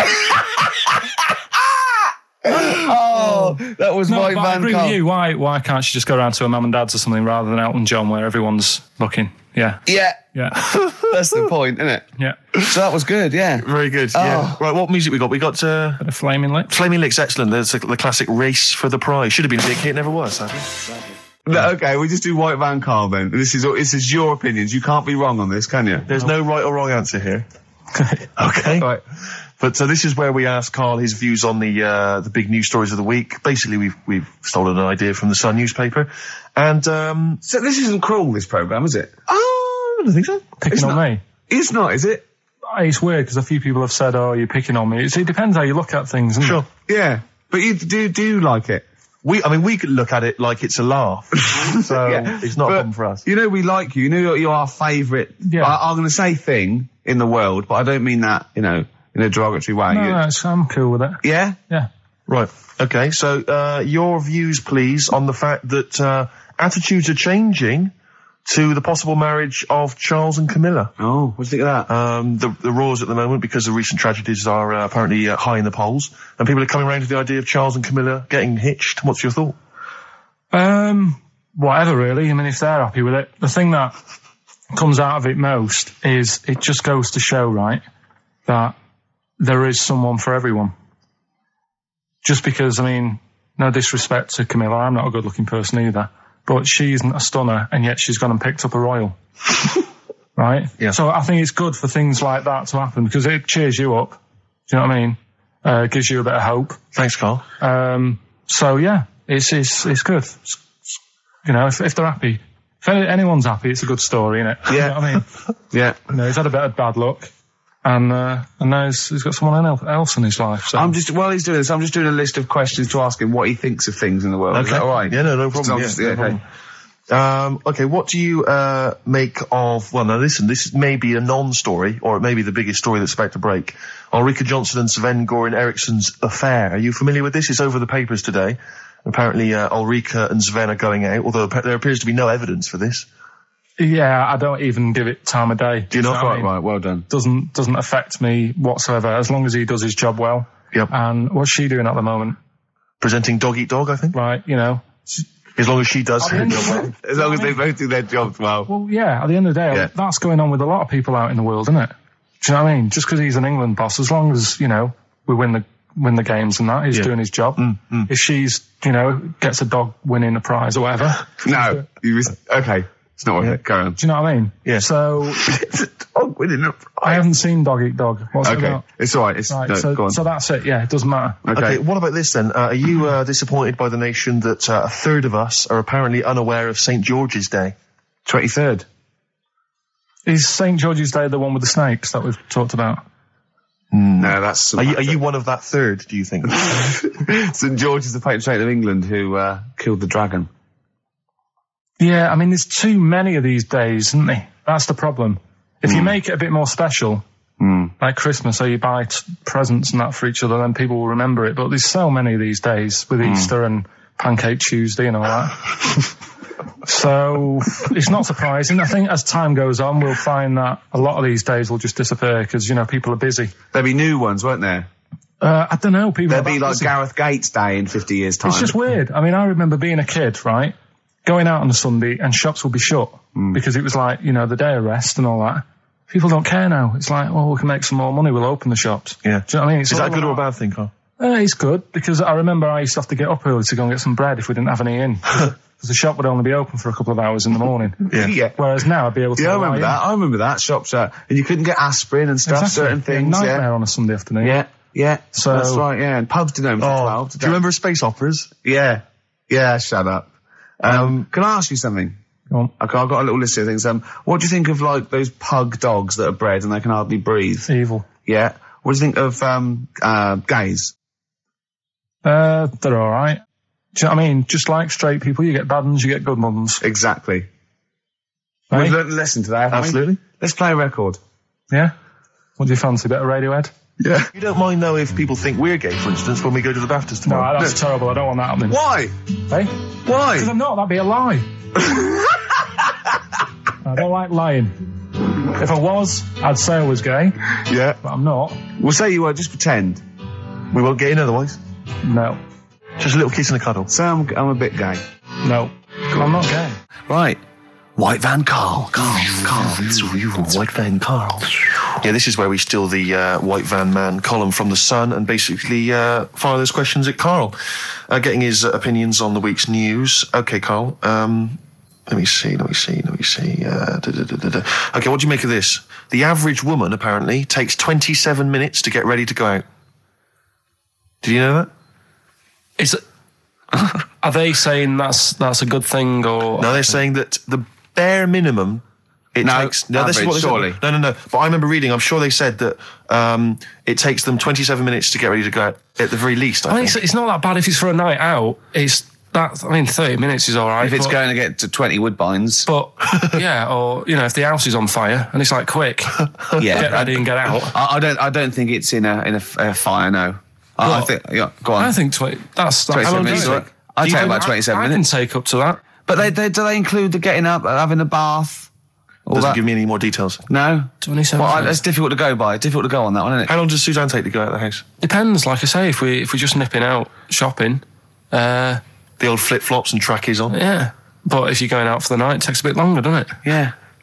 Oh, that was No, my but I man, agree Carl. with you. Why why can't she just go around to her mum and dad's or something rather than Elton John where everyone's looking? Yeah. Yeah, Yeah. that's the point, isn't it? Yeah. So that was good, yeah. Very good. Yeah. Oh. Right, what music we got? We got uh, The flaming lips. Flaming Lips, excellent. There's the, the classic Race for the Prize. Should have been a big hit, never was, sadly. No, okay, we just do White Van Carl then. This is this is your opinions. You can't be wrong on this, can you? There's no right or wrong answer here. Okay. Right. But so this is where we ask Carl his views on the uh, the big news stories of the week. Basically, we've we've stolen an idea from the Sun newspaper, and um, So this isn't cruel, this programme, is it? oh, I don't think so. Picking It's on not- me. It's not, is it? It's weird because a few people have said, "Oh, you're picking on me." It's, it depends how you look at things, isn't Sure. it? Yeah. But you do do like it. We, I mean, we could look at it like it's a laugh, so Yeah. it's not a But problem for us. You know we like you. You know you're, you're our favourite. Yeah. I, I'm going to say thing in the world, but I don't mean that, you know, in a derogatory way. No, You- no, it's, I'm cool with it. Yeah? Yeah. Right. Okay. So uh, your views, please, on the fact that uh, attitudes are changing to the possible marriage of Charles and Camilla. Oh, what do you think of that? Um, the, the roars at the moment, because the recent tragedies are uh, apparently uh, high in the polls, and people are coming around to the idea of Charles and Camilla getting hitched. What's your thought? Um, whatever, really. I mean, if they're happy with it, the thing that comes out of it most is it just goes to show, right, that there is someone for everyone. Just because, I mean, no disrespect to Camilla, I'm not a good-looking person either, but she isn't a stunner, and yet she's gone and picked up a royal. Right? Yeah. So I think it's good for things like that to happen because it cheers you up. Do you know what I mean? Uh, gives you a bit of hope. Thanks, Carl. Um, so yeah, it's it's it's good. It's, you know, if, if they're happy, if any, anyone's happy, it's a good story, isn't it? Yeah. You know what I mean? Yeah. You know, he's had a bit of bad luck, and uh, and now he's, he's got someone else else in his life. So. I'm just while he's doing this, I'm just doing a list of questions to ask him what he thinks of things in the world. Is that all right? Yeah, no, no problem. Just- Yeah, yeah, no okay. problem. Um, okay, what do you uh, make of... Well, now listen, this may be a non-story, or it may be the biggest story that's about to break. Ulrika Johnson and Sven-Goran Eriksson's affair. Are you familiar with this? It's over the papers today. Apparently, uh, Ulrika and Sven are going out, although there appears to be no evidence for this. Yeah, I don't even give it time of day. Do you not? know what I Right, mean? right, well done. Doesn't doesn't affect me whatsoever as long as he does his job well. Yep. And what's she doing at the moment? Presenting Dog Eat Dog, I think. Right, you know. As long as she does her job well. As long as they both do their jobs well. Well, yeah. At the end of the day, Yeah. that's going on with a lot of people out in the world, isn't it? Do you know what I mean? Just because he's an England boss, as long as you know we win the win the games and that, he's Yeah. doing his job. Mm, mm. If she's, you know, gets a dog winning a prize or whatever, No, you was, okay. It's not worth Yeah. it. Go on. do you know what I mean? Yeah. So It's a dog winning a I haven't seen Dog Eat Dog. What's it Okay, about? it's all right. It's Right. no, so, go on. so that's it. Yeah, it doesn't matter. okay. Okay, what about this then? Uh, are you uh, disappointed by the nation that uh, a third of us are apparently unaware of Saint George's Day? twenty-third. Is Saint George's Day the one with the snakes that we've talked about? No, that's Are you, are you one of that third, do you think? Saint George is the patron saint of England who uh, killed the dragon. Yeah, I mean, there's too many of these days, isn't there? That's the problem. If you make it a bit more special, Mm. like Christmas, so you buy t- presents and that for each other, then people will remember it. But there's so many these days with Easter and Pancake Tuesday and all that. So it's not surprising. I think as time goes on, we'll find that a lot of these days will just disappear because, you know, people are busy. There'll be new ones, won't there? Uh, I don't know. People There'll are be that like busy. Gareth Gates Day in fifty years' time. It's just weird. I mean, I remember being a kid, right? Going out on a Sunday and shops would be shut because it was like, you know, the day of rest and all that. People don't care now. It's like, well, we can make some more money. We'll open the shops. Yeah. Do you know what I mean? It's Is that all a good or a about- bad thing, Carl? Uh, it's good because I remember I used to have to get up early to go and get some bread if we didn't have any in. Because the shop would only be open for a couple of hours in the morning. Yeah. yeah. Whereas now I'd be able to. Yeah, I go remember out that. I remember that. Shops out. And you couldn't get aspirin and stuff, Exactly. certain Yeah, things. nightmare Yeah. on a Sunday afternoon. Yeah. Yeah. So- That's right, yeah. And pubs didn't open until twelve. Oh, do you remember space operas? Yeah. Yeah, shut up. Um, can I ask you something? Go on. Okay, I've got a little list of things. Um, what do you think of like those pug dogs that are bred and they can hardly breathe? Evil. Yeah. What do you think of um, uh, gays? Uh, they're all right. Do you know what I mean? Just like straight people, you get bad ones, you get good ones. Exactly. Right? We've learned a lesson today, haven't we? Absolutely. Let's play a record. Yeah. What do you fancy? A bit of Radiohead? Yeah. You don't mind, though, if people think we're gay, for instance, when we go to the BAFTAs No, tomorrow? that's terrible. I don't want that happening. Why? Hey? Why? Because I'm not. That'd be a lie. I don't like lying. If I was, I'd say I was gay, Yeah. but I'm not. We'll say you were, just pretend. We won't get in otherwise. No. Just a little kiss and a cuddle. Say I'm, I'm a bit gay. No. I'm not gay. Right. White Van Carl. Carl. Carl. White Van Carl. Yeah, this is where we steal the uh, White Van Man column from The Sun and basically uh, fire those questions at Carl, uh, getting his uh, opinions on the week's news. Okay, Carl. Um, let me see, let me see, let me see. Uh, da, da, da, da, da. Okay, what do you make of this? The average woman, apparently, takes twenty-seven minutes to get ready to go out. Did you know that? Is it? Are they saying that's that's a good thing or? No, they're saying that the bare minimum it No, takes. No, this is what they average, said. surely. No, no, no. But I remember reading. I'm sure they said that um, it takes them twenty-seven minutes to get ready to go out at the very least. I, I mean, think. it's, it's not that bad if it's for a night out. It's that. I mean, thirty minutes is all right. If it's but, going to get to twenty Woodbines. But yeah, or you know, if the house is on fire and it's like quick, Yeah. get ready and get out. I, I don't. I don't think it's in a in a, f- a fire. No. I, I What? think. Yeah, go on. I think twenty. That's that's twenty-seven how minutes. long Right. do you I think? take You about can- twenty-seven I, minutes. I can take up to that. But they, they do they include the getting up, having a bath? All Doesn't that? give me any more details. No. twenty-seven Well, I, minutes. it's difficult to go by. Difficult to go on that one, isn't it? How long does Suzanne take to go out of the house? Depends. Like I say, if we if we're just nipping out shopping, uh, The old flip flops and trackies on. yeah. But if you're going out for the night, it takes a bit longer, doesn't it? Yeah.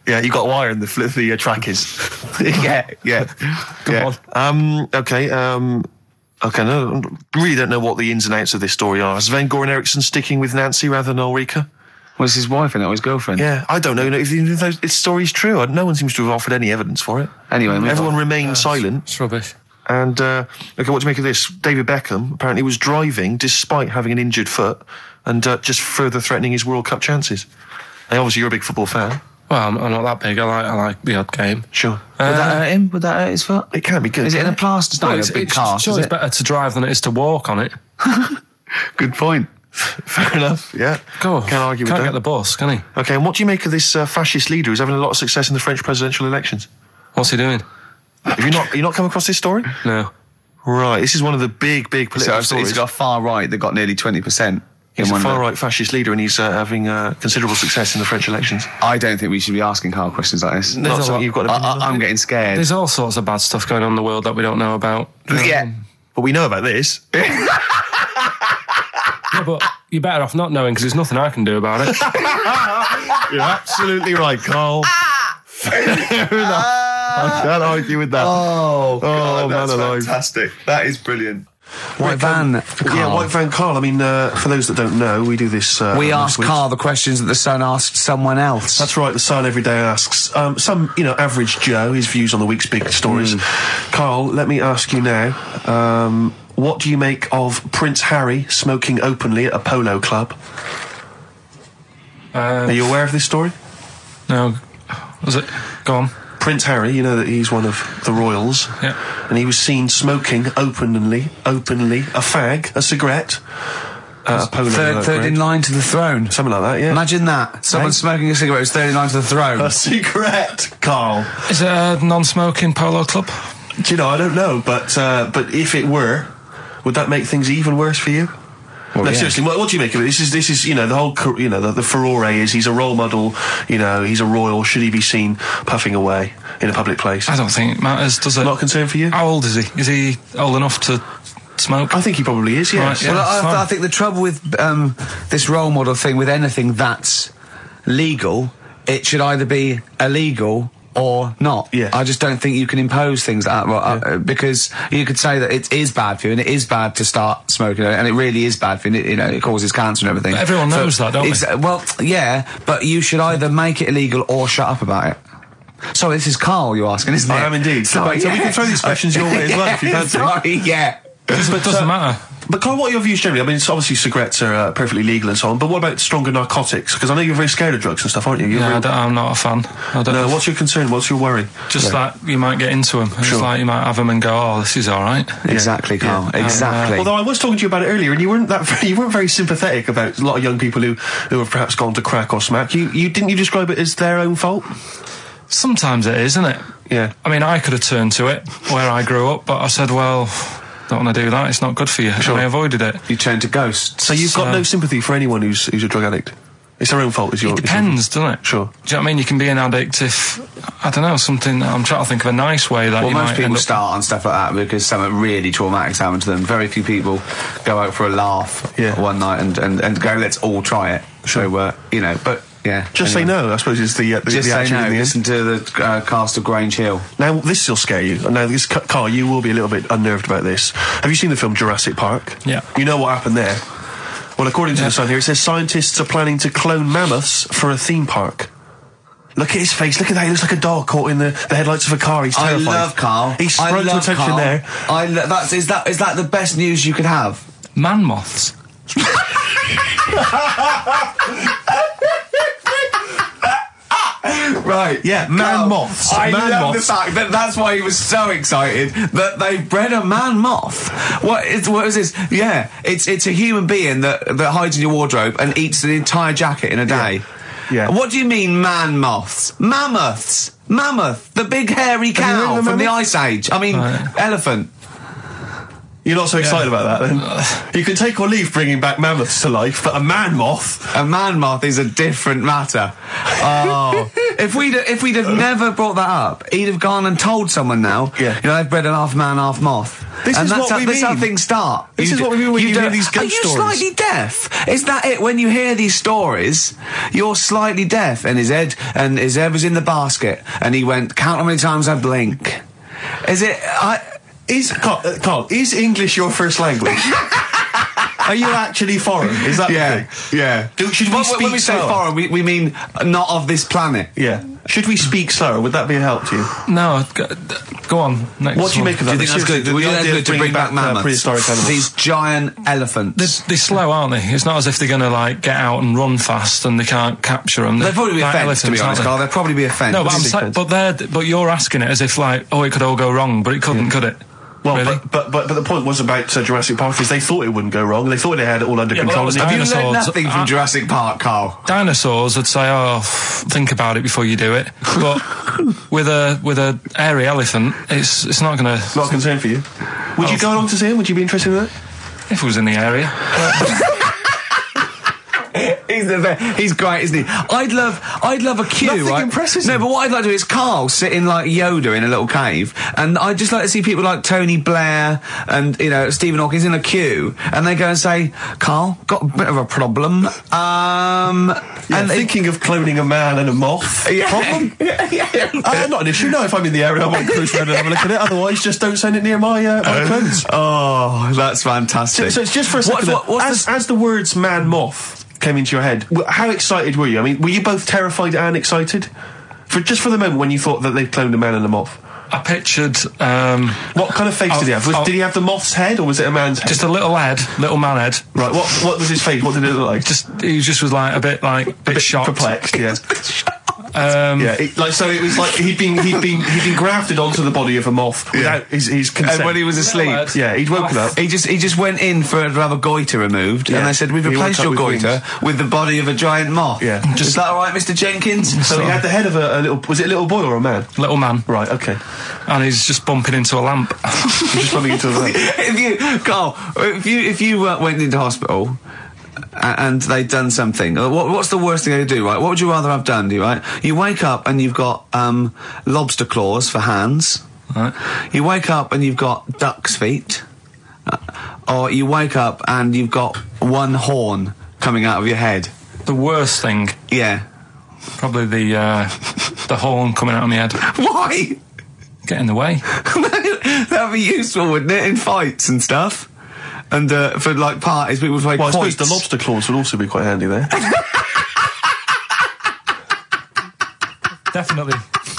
Yeah, you got wire in the fl- the uh, track is. yeah, yeah. Come yeah. on. Um, okay. Um, okay. No, really don't know what the ins and outs of this story are. Is Van Goren Eriksson sticking with Nancy rather than Ulrika? Was his wife and not his girlfriend? Yeah, I don't know if, if those, this story's true. No one seems to have offered any evidence for it. Anyway, move everyone on. remained silent. It's rubbish. And uh, okay, what do you make of this? David Beckham apparently was driving despite having an injured foot, and uh, just further threatening his World Cup chances. And obviously, you're a big football fan. Well, I'm, I'm not that big. I like I like the odd game. Sure. Would that hurt him? Would that hurt his foot? It can be good. Is it in a can't plaster? It's not in a big cast, Sure, is it's it? better to drive than it is to walk on it. Good point. Fair enough. Yeah. Go. Can't argue with Can't that. get the bus, can he? Okay, and what do you make of this uh, fascist leader who's having a lot of success in the French presidential elections? What's he doing? Have you not have you not come across this story? No. Right. This is one of the big, big political So stories. he's got a far right that got nearly twenty percent. He's in a one far vote. right fascist leader, and he's uh, having uh, considerable success in the French elections. I don't think we should be asking Carl questions like this. Not a something lot- you've got to. I, I, I'm getting scared. There's all sorts of bad stuff going on in the world that we don't know about. yeah. But we know about this. Yeah, but you're better off not knowing because there's nothing I can do about it. You're absolutely right, Carl. Fair enough. I can't argue with that. Oh, God, man that's alive. fantastic. That is brilliant. White Van, Yeah, Carl. White Van Carl. I mean, uh, for those that don't know, we do this. Uh, We on ask this week. Carl the questions that the Sun asked someone else. That's right. The Sun every day asks um, some, you know, average Joe his views on the week's big stories. Carl, let me ask you now. Um, what do you make of Prince Harry smoking openly at a polo club? Uh, Are you aware of this story? no. Was it? Go on. Prince Harry, you know that he's one of the royals, Yeah. and he was seen smoking openly, openly a fag, a cigarette, uh, a polo. Third, uh, third in grade. line to the throne. Something like that, yeah. Imagine that. Someone Hey? smoking a cigarette who's third in line to the throne. A cigarette, Carl. Is it a non-smoking polo club? Do you know? I don't know, but uh, but if it were, would that make things even worse for you? Well, no, yeah. seriously. What, what do you make of it? This is this is you know the whole cur- you know the, the furore is he's a role model. You know he's a royal. Should he be seen puffing away in a public place? I don't think it matters, does it? Not a concern for you? How old is he? Is he old enough to smoke? I think he probably is. Yes. Right, yeah. Well, it's I, fine. I think the trouble with um, this role model thing, with anything that's legal, it should either be illegal or not. Yeah. I just don't think you can impose things like that, well, uh, because you could say that it is bad for you, and it is bad to start smoking, and it really is bad for you. You know, it causes cancer and everything. But everyone knows that, don't they? exa- Well, yeah, but you should either make it illegal or shut up about it. So this is Carl you're asking, isn't it? I am indeed. Sorry, So we can throw these questions your way as well if you fancy. Sorry, yeah. It doesn't matter. But Carl, what are your views generally? I mean, it's obviously cigarettes are uh, perfectly legal and so on, but what about stronger narcotics? Because I know you're very scared of drugs and stuff, aren't you? You're Yeah, I very- don't, I'm not a fan. I don't, no, what's your concern? What's your worry? just like you might get into them. It's Sure. like you might have them and go, oh, this is all right. Exactly, Carl. Yeah. Exactly. Although I was talking to you about it earlier, and you weren't that very, you weren't very sympathetic about a lot of young people who, who have perhaps gone to crack or smack. You you didn't you describe it as their own fault? Sometimes it is, isn't it? Yeah. I mean, I could have turned to it where I grew up, but I said, well, don't want to do that. It's not good for you. Sure. And I avoided it. You turn to ghosts. So you've got So- no sympathy for anyone who's who's a drug addict. It's their own fault. Is your It is your- depends, doesn't it? Sure. Do you know what I mean? You can be an addict if, I don't know, something, I'm trying to think of a nice way that Well, you most might people end up... start on stuff like that because something really traumatic's happened to them. Very few people go out for a laugh Yeah. one night and, and, and go, let's all try it. So, uh, you know, but, yeah. Just anyway. say no. I suppose is the uh, the, Just the say action no. in the end. Listen to the uh, cast of Grange Hill. Now this will scare you. Now this Carl, you will be a little bit unnerved about this. Have you seen the film Jurassic Park? Yeah. You know what happened there. Well, according to Yeah. the Sun here, it says scientists are planning to clone mammoths for a theme park. Look at his face. Look at that. He looks like a dog caught in the, the headlights of a car. He's I terrified. love Carl. He's I sprung to love attention Carl. there. I lo- that's, is, that, is that the best news you could have? Man moths. Right, Yeah, man moths. I Man love moths. the fact that that's why he was so excited that they bred a man moth. What is what is this? Yeah, it's it's a human being that that hides in your wardrobe and eats an entire jacket in a day. Yeah. What do you mean, man moths? Mammoths. Mammoth, the big hairy you heard cow of a from the mammoth? Ice Age. I mean, Right. elephant. You're not so excited about that, then? You can take or leave bringing back mammoths to life, but a man moth... A man moth is a different matter. Oh. if we'd if we'd have never brought that up, he'd have gone and told someone now, Yeah. you know, I've bred an half man, half moth. This and is that's what how, we this is how mean. things start. This You is d- what we mean when you hear don't- these ghost Are you stories. slightly deaf? Is that it? When you hear these stories, you're slightly deaf. And his head, and his head was in the basket, and he went, count how many times I blink. Is it... I... Is, Carl, uh, Carl, is English your first language? Are you actually foreign? Is that Yeah, the thing? yeah. Do, should we When- speak when we say slower? foreign, we, we mean not of this planet. Yeah. Should we speak slower? Would that be a help to you? No, go, go on. Next What do you one. make of Do that? you think that's Seriously, good? the- Would the you think that's idea good of to bring bringing back uh, mammoths? prehistoric animals. These giant elephants. They're, they're slow, aren't they? It's not as if they're going to like get out and run fast and they can't capture them. They'd probably be a Like fence, to be elephants, honest, aren't Carl. they? They'd probably be a fence. No, but I'm big sa- fence. but they're but you're asking it as if like, oh, it could all go wrong, but it couldn't, could it? Well, really? but, but but but the point was about uh, Jurassic Park is they thought it wouldn't go wrong. They thought they had it all under Yeah, but control. that was and Have they you dinosaurs. learned nothing from Uh, Jurassic Park, Carl? Dinosaurs would say, "Oh, f- think about it before you do it." But with a with a airy elephant, it's it's not going to. Not a concern for you. Would you go along to see him? Would you be interested in that? If it was in the area, He's the best. He's great, isn't he? I'd love, I'd love a queue, Nothing right? impresses No, him. but what I'd like to do is Carl sitting like Yoda in a little cave, and I'd just like to see people like Tony Blair and you know Stephen Hawking in a queue, and they go and say, "Carl, got a bit of a problem." Um, Yeah, and they- thinking of cloning a man and a moth. Yeah. Problem? yeah, yeah. Uh, not an issue. No, if I'm in the area, I might cruise around and have a look at it. Otherwise, just don't send it near my uh, my clothes. Oh, that's fantastic. So it's just for a What- second. what- what's as, the- as the words "man moth" came into your head, wh- how excited were you? I mean, were you both terrified and excited? For just for the moment when you thought that they cloned a man and a moth. I pictured um, What kind of face Oh, did he have? Was, oh. did he have the moth's head or was it a man's head? just a little head, little man head. right. What what was his face? What did it look like? Just he just was like a bit like a bit, bit shocked. perplexed. Yeah. Um, Yeah, it, like so. It was like he'd been he'd been he'd been grafted onto the body of a moth without his, his consent. And when he was asleep, lad. yeah, he'd woken up. He just he just went in for to have a goiter removed, Yeah. and they said we've He replaced woke your up with goiter with the body of a giant moth. Yeah. Is that all right, Mister Jenkins? So he had the head of a, a little. Was it a little boy or a man? little man, Right. Okay. and he's just bumping into a lamp. You're just bumping into a lamp. if you, Carl, if you if you uh, went into hospital a- and they'd done something, uh, what, what's the worst thing they do? Right? What would you rather have done? Do you right? You wake up and you've got um, lobster claws for hands. Right. You wake up and you've got duck's feet, uh, or you wake up and you've got one horn coming out of your head. The worst thing, Yeah. probably the uh, the horn coming out of my head. Why? Get in the way. That'd be useful, wouldn't it, in fights and stuff? And uh, for like parties, people would play Well, I suppose quoits. the lobster claws would also be quite handy there. Definitely.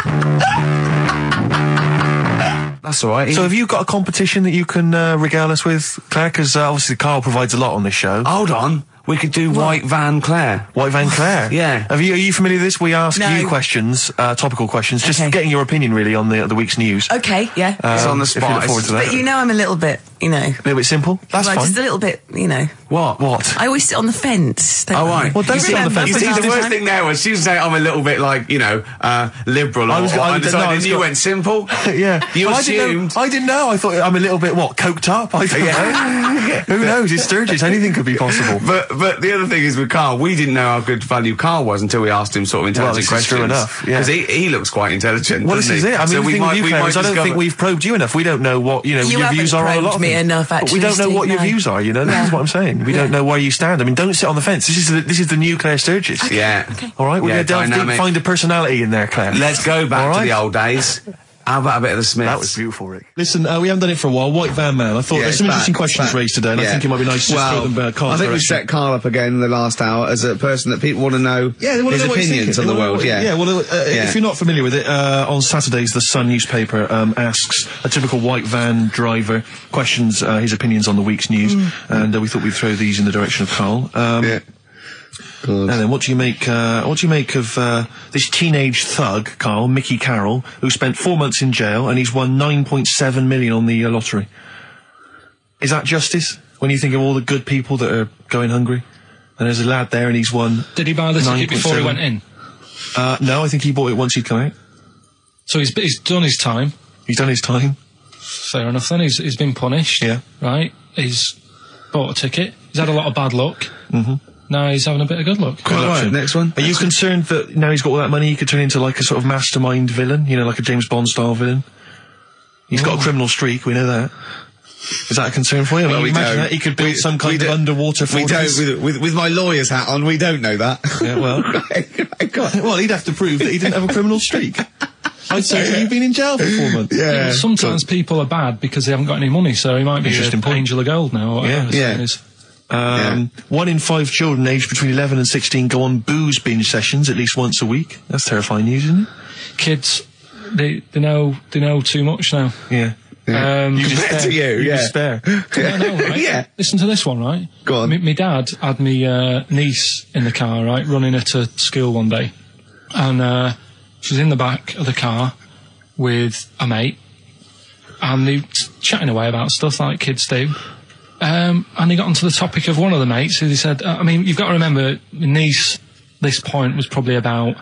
That's all right. So have you got a competition that you can uh, regale us with, Claire? Because uh, obviously Carl provides a lot on this show. Hold on. We could do White Van Claire. White Van Claire. Yeah. Have you? Are you familiar with this? We ask No. you questions, uh, topical questions, just Okay. getting your opinion really on the the week's news. Okay, yeah. It's on the If you spot. look forward to that. But you know I'm a little bit, you know. A little bit simple. That's well, fine. just a little bit, you know. What? What? I always sit on the fence. Don't Oh, I? right. Well, don't You sit on the remember fence. You from see, time the to worst time? thing there was she was saying I'm a little bit like, you know, uh, liberal. I was- or I was- undecided, no, I was and you go- went simple. yeah. You Well, I didn't assumed. know. I didn't know. I thought I'm a little bit what coked up. I don't know. Who knows? It's Sturgis. Anything could be possible. But but the other thing is with Carl, we didn't know how good value Carl was until we asked him sort of intelligent this is questions. true enough, yeah. Because he, he looks quite intelligent. Well, this doesn't is he? it. I mean, So the we thing might, with you, we Claire, might is I don't discover- think we've probed you enough. We don't know what you know. You your views haven't are on a lot probed of me things. enough, But we don't know actually, what your Steve, no. views are. You know, this Yeah. is what I'm saying. We don't know where you stand. I mean, don't sit on the fence. This is the, this is the new Claire Sturgis. Yeah. All right, we're Yeah, going to delve deep, dynamic. find a personality in there, Claire. Let's go back All to right. the old days. How about a bit of the Smiths? That was beautiful, Rick. Listen, uh, we haven't done it for a while. White Van Man. I thought Yeah, there's some it's interesting back, questions it's back. raised today, and I Yeah. think it might be nice to well, just throw them uh, Carl's I think we direction. set Carl up again in the last hour as a person that people want to know Yeah, they want his to know what he's opinions thinking. on They the wanna know world. what- Yeah. yeah. Well, uh, Yeah. if you're not familiar with it, uh, on Saturdays, the Sun newspaper um, asks a typical white van driver questions uh, his opinions on the week's news, and uh, we thought we'd throw these in the direction of Carl. Um, Yeah. And then, what do you make? Uh, what do you make of uh, this teenage thug, Carl Mickey Carroll, who spent four months in jail and he's won nine point seven million on the uh, lottery? Is that justice? When you think of all the good people that are going hungry, and there's a lad there and he's won. Did he buy the ticket before he went in? Uh, no, I think he bought it once he'd come out. So he's he's done his time. He's done his time. fair enough then. He's, he's been punished. Yeah. Right? He's bought a ticket. He's had a lot of bad luck. Mm-hmm. Now he's having a bit of good luck. All right, next one. Are you concerned that now he's got all that money, he could turn into like a sort of mastermind villain? You know, like a James Bond style villain? He's got a criminal streak, we know that. Is that a concern for you? I mean, Well, we imagine don't. that he could build We- some we kind of don't- underwater We don't, fortress. with, with, with my lawyer's hat on, we don't know that. Yeah, well, well, he'd have to prove that he didn't have a criminal streak. I'd say you've been in jail for four months. Yeah, but sometimes people are bad because they haven't got any money, so he might be Interesting an point. angel of gold now. Or whatever Yeah. it is. Um, One in five children aged between eleven and sixteen go on booze binge sessions at least once a week. That's terrifying news, isn't it? Kids, they they know they know too much now. Yeah. Um, You just Compared to you, You yeah. despair. I know, right? Yeah. Listen to this one, right? Go on. My, my dad had me uh, niece in the car, right, running her to school one day, and uh, she was in the back of the car with a mate, and they were chatting away about stuff like kids do. Um, and they got onto the topic of one of the mates who they said, uh, I mean, you've got to remember, my niece, this point was probably about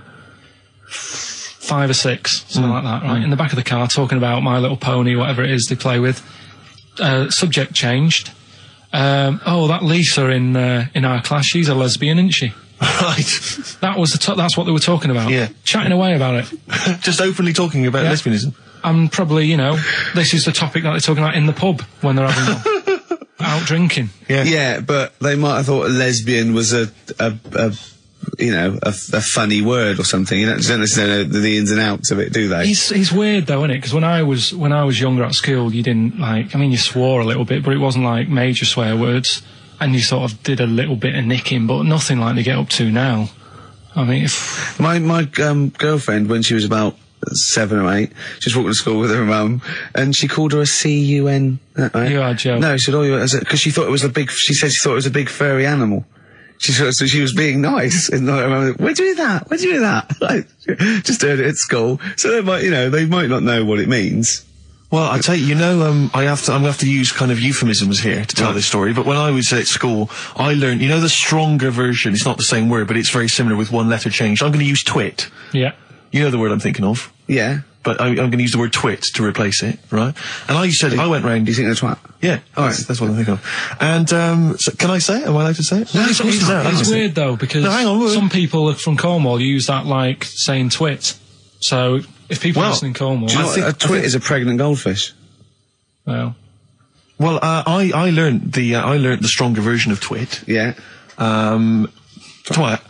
five or six, something like that, right? In the back of the car, talking about My Little Pony, whatever it is they play with. Uh, subject changed. Um, oh, that Lisa in uh, in our class, she's a lesbian, isn't she? Right. That was the to- that's what they were talking about. Yeah. Chatting away about it. Just openly talking about Yeah. lesbianism. And probably, you know, this is the topic that they're talking about in the pub when they're having one. Out drinking. Yeah. Yeah, but they might have thought a lesbian was a, a, a you know, a, a funny word or something. You don't, don't necessarily know the, the ins and outs of it, do they? He's he's weird though, isn't it? Because when I was when I was younger at school, you didn't like. I mean, you swore a little bit, but it wasn't like major swear words. And you sort of did a little bit of nicking, but nothing like they get up to now. I mean, if My my um, girlfriend, when she was about seven or eight, she was walking to school with her mum, and she called her a C U N. Right? You are joking. No, she said, "Oh, you," because she thought it was a big. She said she thought it was a big furry animal. She thought, so she was being nice, and I remember, where'd you do that? Where'd you do that? Like, just heard it at school, so they might, you know, they might not know what it means. Well, I tell you, you know, um, I have to, I'm going to have to use kind of euphemisms here to tell this story, but when I was at school, I learned, you know, the stronger version, it's not the same word, but it's very similar with one letter changed. I'm going to use twit. yeah, You know the word I'm thinking of, Yeah. but I, I'm going to use the word twit to replace it, right? And I said, I went round, Do you think that's twat? yeah, All that's, right. that's what I'm thinking of. And, um, so can I say it? Am I allowed to say it? Well, it's, it's, No, I it's don't weird though because No, hang on, wait. some people from Cornwall use that like saying twit. So if people Well, listen in Cornwall, Do you know I think- what, a I twit think- is a pregnant goldfish. well, Well, uh, I, I learned the, uh, I learned the stronger version of twit. Yeah. Um, twat.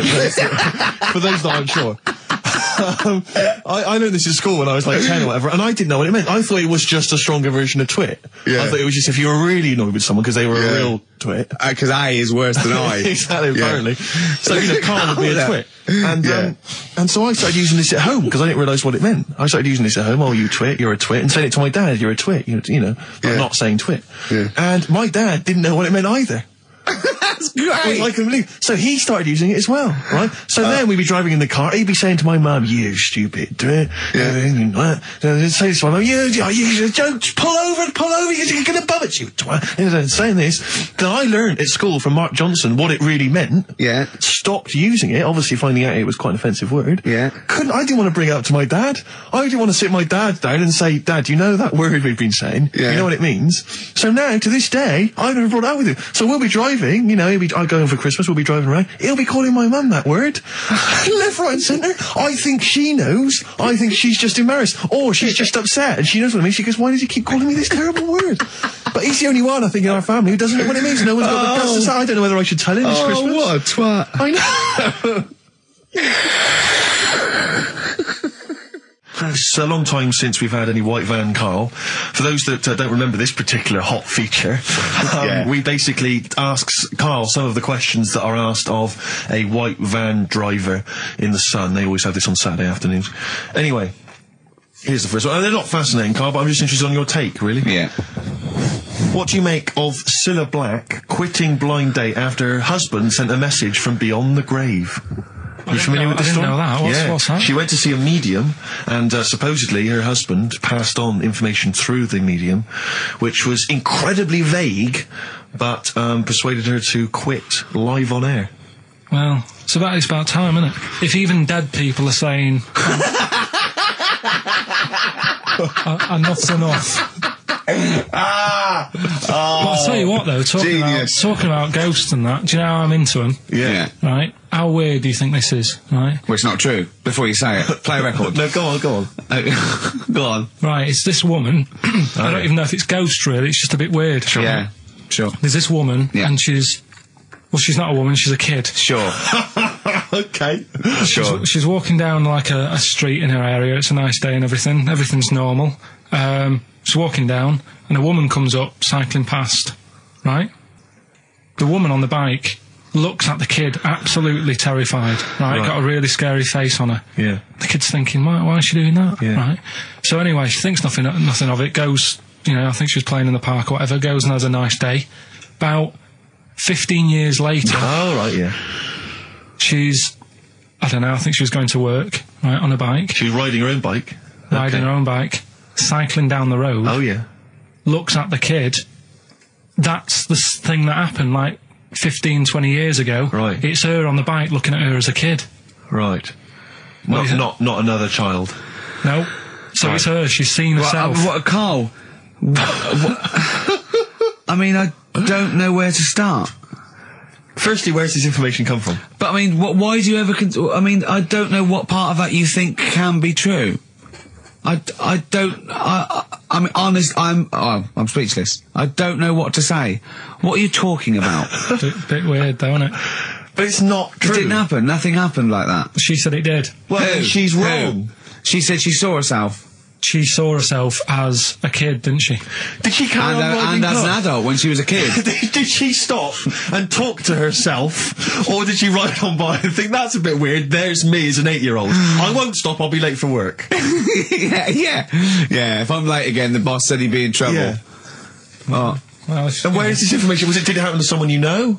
For those that aren't sure. um, I, I learned this in school when I was like ten or whatever, and I didn't know what it meant. I thought it was just a stronger version of twit. Yeah. I thought it was just if you were really annoyed with someone because they were Yeah. a real twit. Because I is worse than I. Exactly, Yeah. apparently. So, you know, Carl would be a Yeah. twit. And, Yeah. um, and so I started using this at home because I didn't realise what it meant. I started using this at home. Oh, you twit, you're a twit. And saying it to my dad, you're a twit. You know, you know but Yeah. not saying twit. Yeah. And my dad didn't know what it meant either. That's Which I great. can believe. So he started using it as well, right? So then we'd be driving in the car. He'd be saying to my mum, "You stupid twit." Yeah. Uh, say this to my mum, "You, you, you don't pull over, pull over. You're going to bum it, you twat." And then saying this, then I learned at school from Mark Johnson what it really meant. Yeah. Stopped using it, obviously finding out it was quite an offensive word. Yeah. Couldn't, I didn't want to bring it up to my dad. I didn't want to sit my dad down and say, "Dad, you know that word we've been saying? Yeah. You know what it means?" So now, to this day, I've never brought it out with him. So we'll be driving, you know, he'll be, I go home for Christmas, we'll be driving around, he'll be calling my mum that word. Left, right and centre. I think she knows. I think she's just embarrassed. Or she's just upset and she knows what it means. She goes, "Why does he keep calling me this terrible word?" But he's the only one, I think, in our family who doesn't know what it means. No one's got the guts to say. I don't know whether I should tell him this Oh, Christmas. what a twat. I know. It's a long time since we've had any white van, Carl. For those that uh, don't remember this particular hot feature, um, Yeah. we basically ask Carl some of the questions that are asked of a white van driver in the Sun. They always have this on Saturday afternoons. Anyway, here's the first one. They're not fascinating, Carl, but I'm just interested on your take, really. Yeah. What do you make of Cilla Black quitting Blind Date after her husband sent a message from beyond the grave? Are you didn't familiar know- with this I didn't story? know that. What's- yeah. what's that? She went to see a medium, and uh, supposedly her husband passed on information through the medium, which was incredibly vague, but um, persuaded her to quit live on air. well, it's about it's about time, isn't it? If even dead people are saying, "Uh, enough's enough," ah! Oh, But I'll tell you what, though, talking about, genius. talking about ghosts and that, do you know how I'm into them? Yeah. Right? How weird do you think this is, right? Well, it's not true. Before you say it, play a record. No, go on, go on. Oh, go on. Right, it's this woman. I don't even know if it's ghost, really. It's just a bit weird. Yeah, sure. There's this woman, Yeah. and she's... Well, she's not a woman, she's a kid. Sure. Okay. Sure. She's, she's walking down, like, a, a street in her area. It's a nice day and everything. Everything's normal. Um, she's walking down, and a woman comes up, cycling past, right? The woman on the bike looks at the kid, absolutely terrified, right? Right. Got a really scary face on her. Yeah. The kid's thinking, why, why is she doing that? Yeah. Right? So anyway, she thinks nothing, nothing of it, goes, you know, I think she was playing in the park or whatever, goes and has a nice day. About fifteen years later, Oh, right, yeah. she's, I don't know, I think she was going to work, right, on a bike, She was riding her own bike. riding Okay. her own bike, cycling down the road, Oh, yeah. looks at the kid. That's the s- thing that happened, like, fifteen, twenty years ago. Right. It's her on the bike looking at her as a kid. Right. What Not, is it? not, not another child. No. So Right. it's her, she's seen herself. What, uh, what, Carl? What, what, I mean, I don't know where to start. Firstly, where's this information come from? But I mean, what, why do you ever? Con- I mean, I don't know what part of that you think can be true. I, I don't. I, I, I mean, honest. I'm. Oh, I'm speechless. I don't know what to say. What are you talking about? bit, bit weird, though, isn't it? But it's not It true. didn't happen. Nothing happened like that. She said it did. Well, Who? she's Who? wrong. She said she saw herself, She saw herself as a kid, didn't she? Did she carry and, on uh, riding and as an cars? adult when she was a kid. did, did she stop and talk to herself, or did she ride on by and think that's a bit weird? There's me as an eight-year-old. I won't stop. I'll be late for work. yeah, yeah, yeah. If I'm late again, the boss said he'd be in trouble. Yeah. Oh. Well, it's- And where is this information? Was it? Did it happen to someone you know?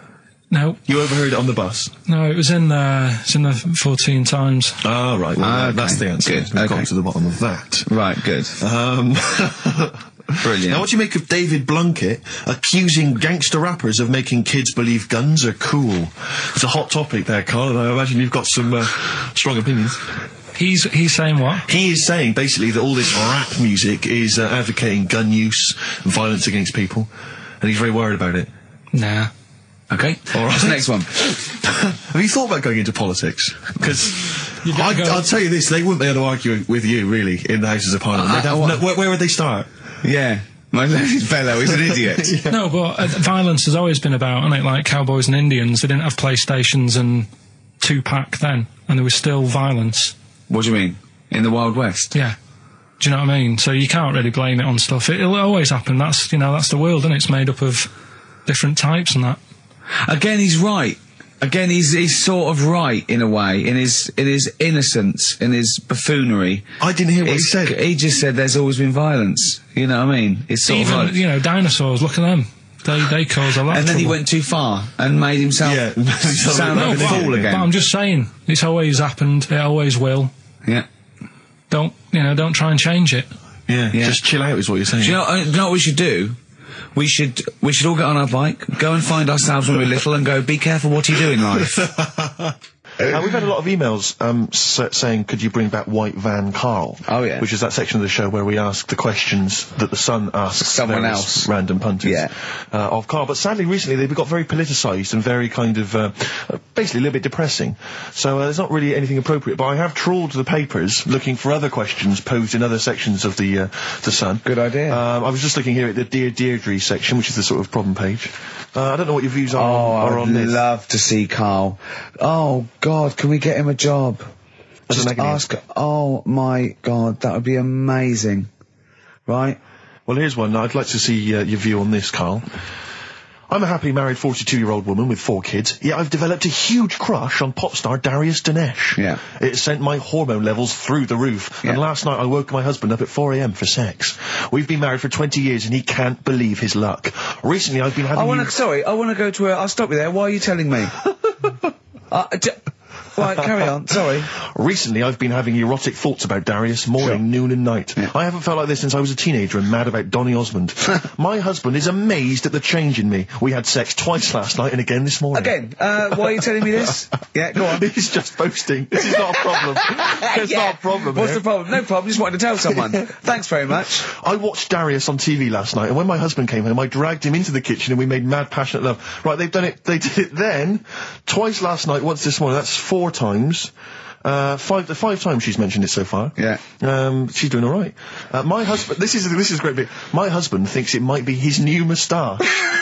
No, You overheard it on the bus. no, it was in the, it's in the fourteen Times. Ah, right. Well, Ah, that- that's okay. the answer. Good. We've Okay. got to the bottom of that. Right, good. Um, Brilliant. Now, what do you make of David Blunkett accusing gangster rappers of making kids believe guns are cool? It's a hot topic there, Carl, and I imagine you've got some uh, strong opinions. He's he's saying what? He is saying, basically, that all this rap music is uh, advocating gun use and violence against people, and he's very worried about it. Nah. Okay. All right. What's the next one? Have you thought about going into politics? Because gotta go- I'll tell you this, they wouldn't be able to argue with you, really, in the Houses of Parliament. Uh, They'd have what- no, where, where would they start? Yeah. My fellow is an idiot. No, but uh, violence has always been about, isn't it? Like cowboys and Indians, they didn't have PlayStations and Tupac then, and there was still violence. What do you mean? In the Wild West? Yeah. Do you know what I mean? So you can't really blame it on stuff. It, it'll always happen. That's, you know, that's the world, and it's made up of different types and that. Again, he's right. Again, he's he's sort of right in a way, in his in his innocence, in his buffoonery. I didn't hear what he It's- said. He just said there's always been violence. You know what I mean? It's sort Even, of like, you know, dinosaurs, look at them. They they cause a lot and of then he trouble. went too far and made himself Yeah. sound No, like a but, fool but again. I'm just saying, it's always happened, it always will. Yeah. Don't, you know, don't try and change it. Yeah, Yeah. just chill out is what you're saying. Do you know, uh, do you know what we should do? We should we should all get on our bike, go and find ourselves when we're little, and go. Be careful what you do in life. Uh, we've had a lot of emails um, s- saying, could you bring back White Van Carl? Oh, yeah. Which is that section of the show where we ask the questions that the Sun asks Someone various else. random punters Yeah. uh, of Carl. But sadly, recently they've got very politicised and very kind of, uh, uh, basically a little bit depressing. So uh, there's not really anything appropriate. But I have trawled the papers looking for other questions posed in other sections of the uh, the Sun. Good idea. Um, I was just looking here at the Dear Deirdre section, which is the sort of problem page. Uh, I don't know what your views are, Oh, on, are I'd on this. love to see Carl. Oh God, can we get him a job? As a Just Megan ask. Oh my God, that would be amazing. Right? Well, here's one. I'd like to see uh, your view on this, Carl. I'm a happily married forty-two-year-old woman with four kids, yet I've developed a huge crush on pop star Darius Dinesh. Yeah. It sent my hormone levels through the roof, and Yeah. last night I woke my husband up at four a m for sex. We've been married for twenty years and he can't believe his luck. Recently I've been having I want you- to. Sorry, I want to go to a. I'll stop you there. Why are you telling me? uh, j- Right, carry on. Sorry. Recently, I've been having erotic thoughts about Darius morning, Sure. noon and night. Yeah. I haven't felt like this since I was a teenager and mad about Donny Osmond. My husband is amazed at the change in me. We had sex twice last night and again this morning. Again, uh, why are you telling me this? Yeah, go on. He's just boasting. This is not a problem. It's Yeah. not a problem. What's here. the problem? No problem. Just wanted to tell someone. Thanks very much. I watched Darius on T V last night, and when my husband came home, I dragged him into the kitchen and we made mad, passionate love. Right, they've done it. They did it then, twice last night, once this morning. That's four times. Uh, five, the five times she's mentioned it so far. Yeah. Um, she's doing all right. Uh, my husband. This is this is a great bit. My husband thinks it might be his new moustache.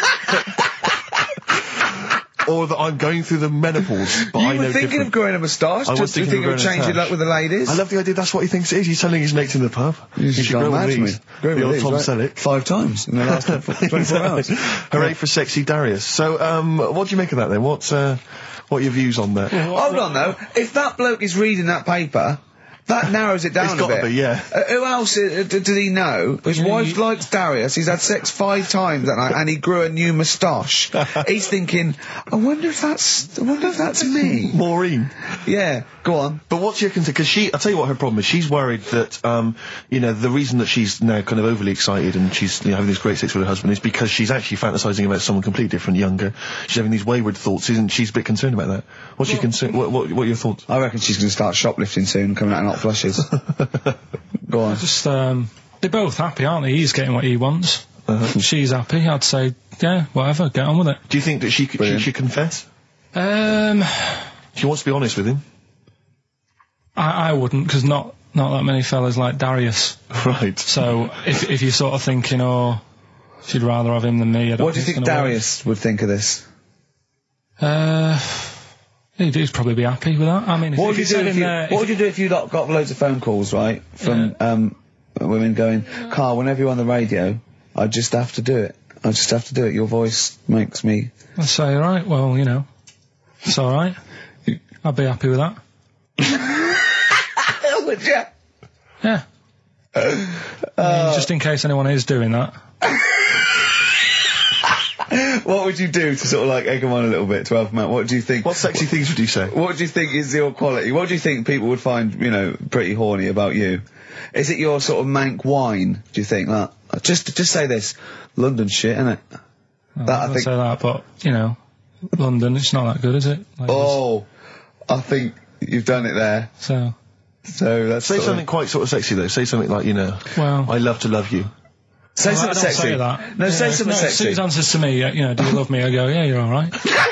Or that I'm going through the menopause, but You I were know thinking different. of growing a moustache? I was Just- Do you thinking think of it would growing a change your moustache. luck with the ladies? I love the idea. That's what he thinks it is. He's telling his mates in the pub. You She's should gone grow mad with to me. these. Grow The with old these, Tom right? Selleck. Five times in the last twenty-four hours. Hooray for sexy Darius. So, um, what do you make of that then? What's, uh, what are your views on that? Hold on though, if that bloke is reading that paper, that narrows it down It's a gotta bit. be, yeah. Uh, who else uh, d- did he know? His wife likes Darius. He's had sex five times that night, and he grew a new moustache. He's thinking, I wonder if that's, I wonder if that's me. Maureen. Yeah, go on. But what's your concern? Because she, I'll tell you what her problem is. She's worried that, um, you know, the reason that she's now kind of overly excited and she's, you know, having this great sex with her husband is because she's actually fantasizing about someone completely different, younger. She's having these wayward thoughts, isn't she's a bit concerned about that. What's your concern? What, what, what are your thoughts? I reckon she's going to start shoplifting soon and coming out in hot flushes. Go on. Just, um, they're both happy, aren't they? He's getting what he wants. Uh-huh. She's happy. I'd say, yeah, whatever, get on with it. Do you think that she, c- she Brilliant. should confess? Um, She wants to be honest with him. I, I wouldn't, because not, not that many fellas like Darius. Right. So, if, if you're sort of thinking, oh, she'd rather have him than me, I don't What do you it's think gonna work. Darius would think of this? Uh, he'd, he'd probably be happy with that. I mean, if, What if would you said do if in you, there, what would you do if you lot got loads of phone calls, right, from um women going, Carl, whenever you're on the radio, I just have to do it. I just have to do it. Your voice makes me. I'd say, right, well, you know, it's all right. I'd be happy with that. Would you? Yeah. I mean, just in case anyone is doing that. What would you do to sort of like egg them on a little bit to help them out? What do you think? What sexy things would you say? What do you think is your quality? What do you think people would find, you know, pretty horny about you? Is it your sort of mank wine? Do you think that? Just, just say this, London shit, innit? Oh, That, I I'd think- say that, but, you know, London, it's not that good, is it? Like, Oh, I think you've done it there. So, So that's Say sort of- something quite sort of sexy though. Say something like, you know, well... I love to love you. Say Well, I something don't sexy. say that. No, say Yeah, something no, sexy. Suze answers to me, uh, you know, do you love me? I go, yeah, you're all right.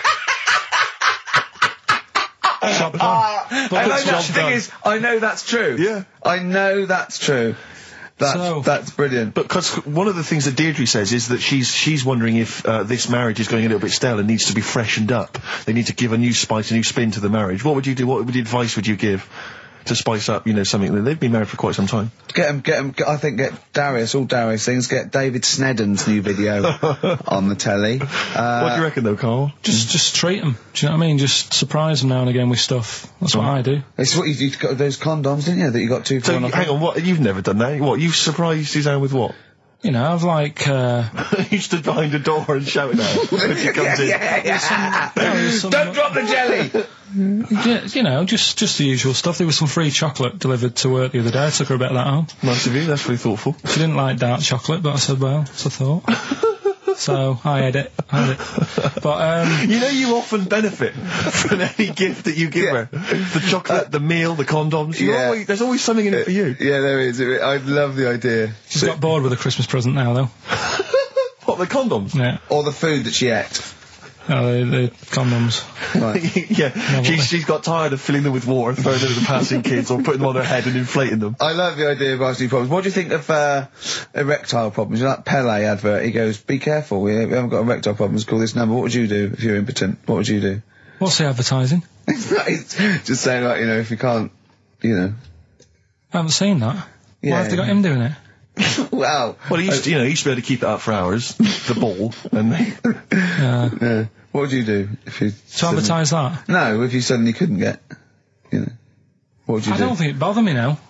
Job done. And I know, job the thing done. is, I know that's true. Yeah. I know that's true. That's, So- that's brilliant. But because one of the things that Deirdre says is that she's she's wondering if uh, this marriage is going a little bit stale and needs to be freshened up. They need to give a new spice, a new spin to the marriage. What would you do? What would advice would you give to spice up, you know, something that they've been married for quite some time? Get him, get him, I think get Darius, all Darius things, get David Snedden's new video on the telly. Uh, what do you reckon though, Carl? Just, just treat them. Do you know what I mean? Just surprise them now and again with stuff. That's what I do. It's what you, you got those condoms, didn't you, that you got two for So one you- off? hang on, what? You've never done that? What? You've surprised Suzanne with what? You know, I've like, uh, You stood behind a door and shouted at her when she comes in. yeah, there's some- Don't drop the jelly! yeah, you know, just, just the usual stuff. There was some free chocolate delivered to work the other day. I took her a bit of that home. Nice of you. That's really thoughtful. She didn't like dark chocolate, but I said, well, it's a thought. So, I had it. I had it. But, um, You know, you often benefit from any gift that you give Yeah. her. The chocolate, the meal, the condoms. You Yeah. always, there's always something in it for you. Yeah, there is. I love the idea. she's got bored with a Christmas present now, though. What, the condoms? Yeah. Or the food that she ate. No, the, the condoms. Right. Yeah, she's, she's got tired of filling them with water, throwing them at the passing kids, or putting them on her head and inflating them. I love the idea of asking problems. What do you think of uh, erectile problems? You know that Pele advert? He goes, "Be careful, we, we haven't got erectile problems. Call this number." What would you do if you're impotent? What would you do? What's the advertising? It's just saying, like, you know, if you can't, you know. I haven't seen that. Yeah. Why have they got him doing it? Wow. Well, he used to, you know, he used to be able to keep it up for hours, the ball, and they... Uh, Yeah. What would you do if you to suddenly- advertise that? No, if you suddenly couldn't get, you know. What would you I do? don't think it bother me now.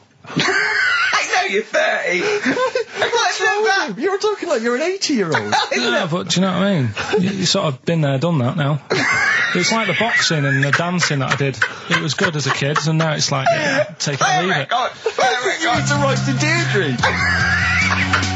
I know you're thirty. What's that? You're talking like you're an eighty-year-old. No, but do you know what I mean? You, you sort of been there, done that now. It's like the boxing and the dancing that I did. It was good as a kid, and now it's like, yeah, take it or leave it. It's a roasted Deirdre.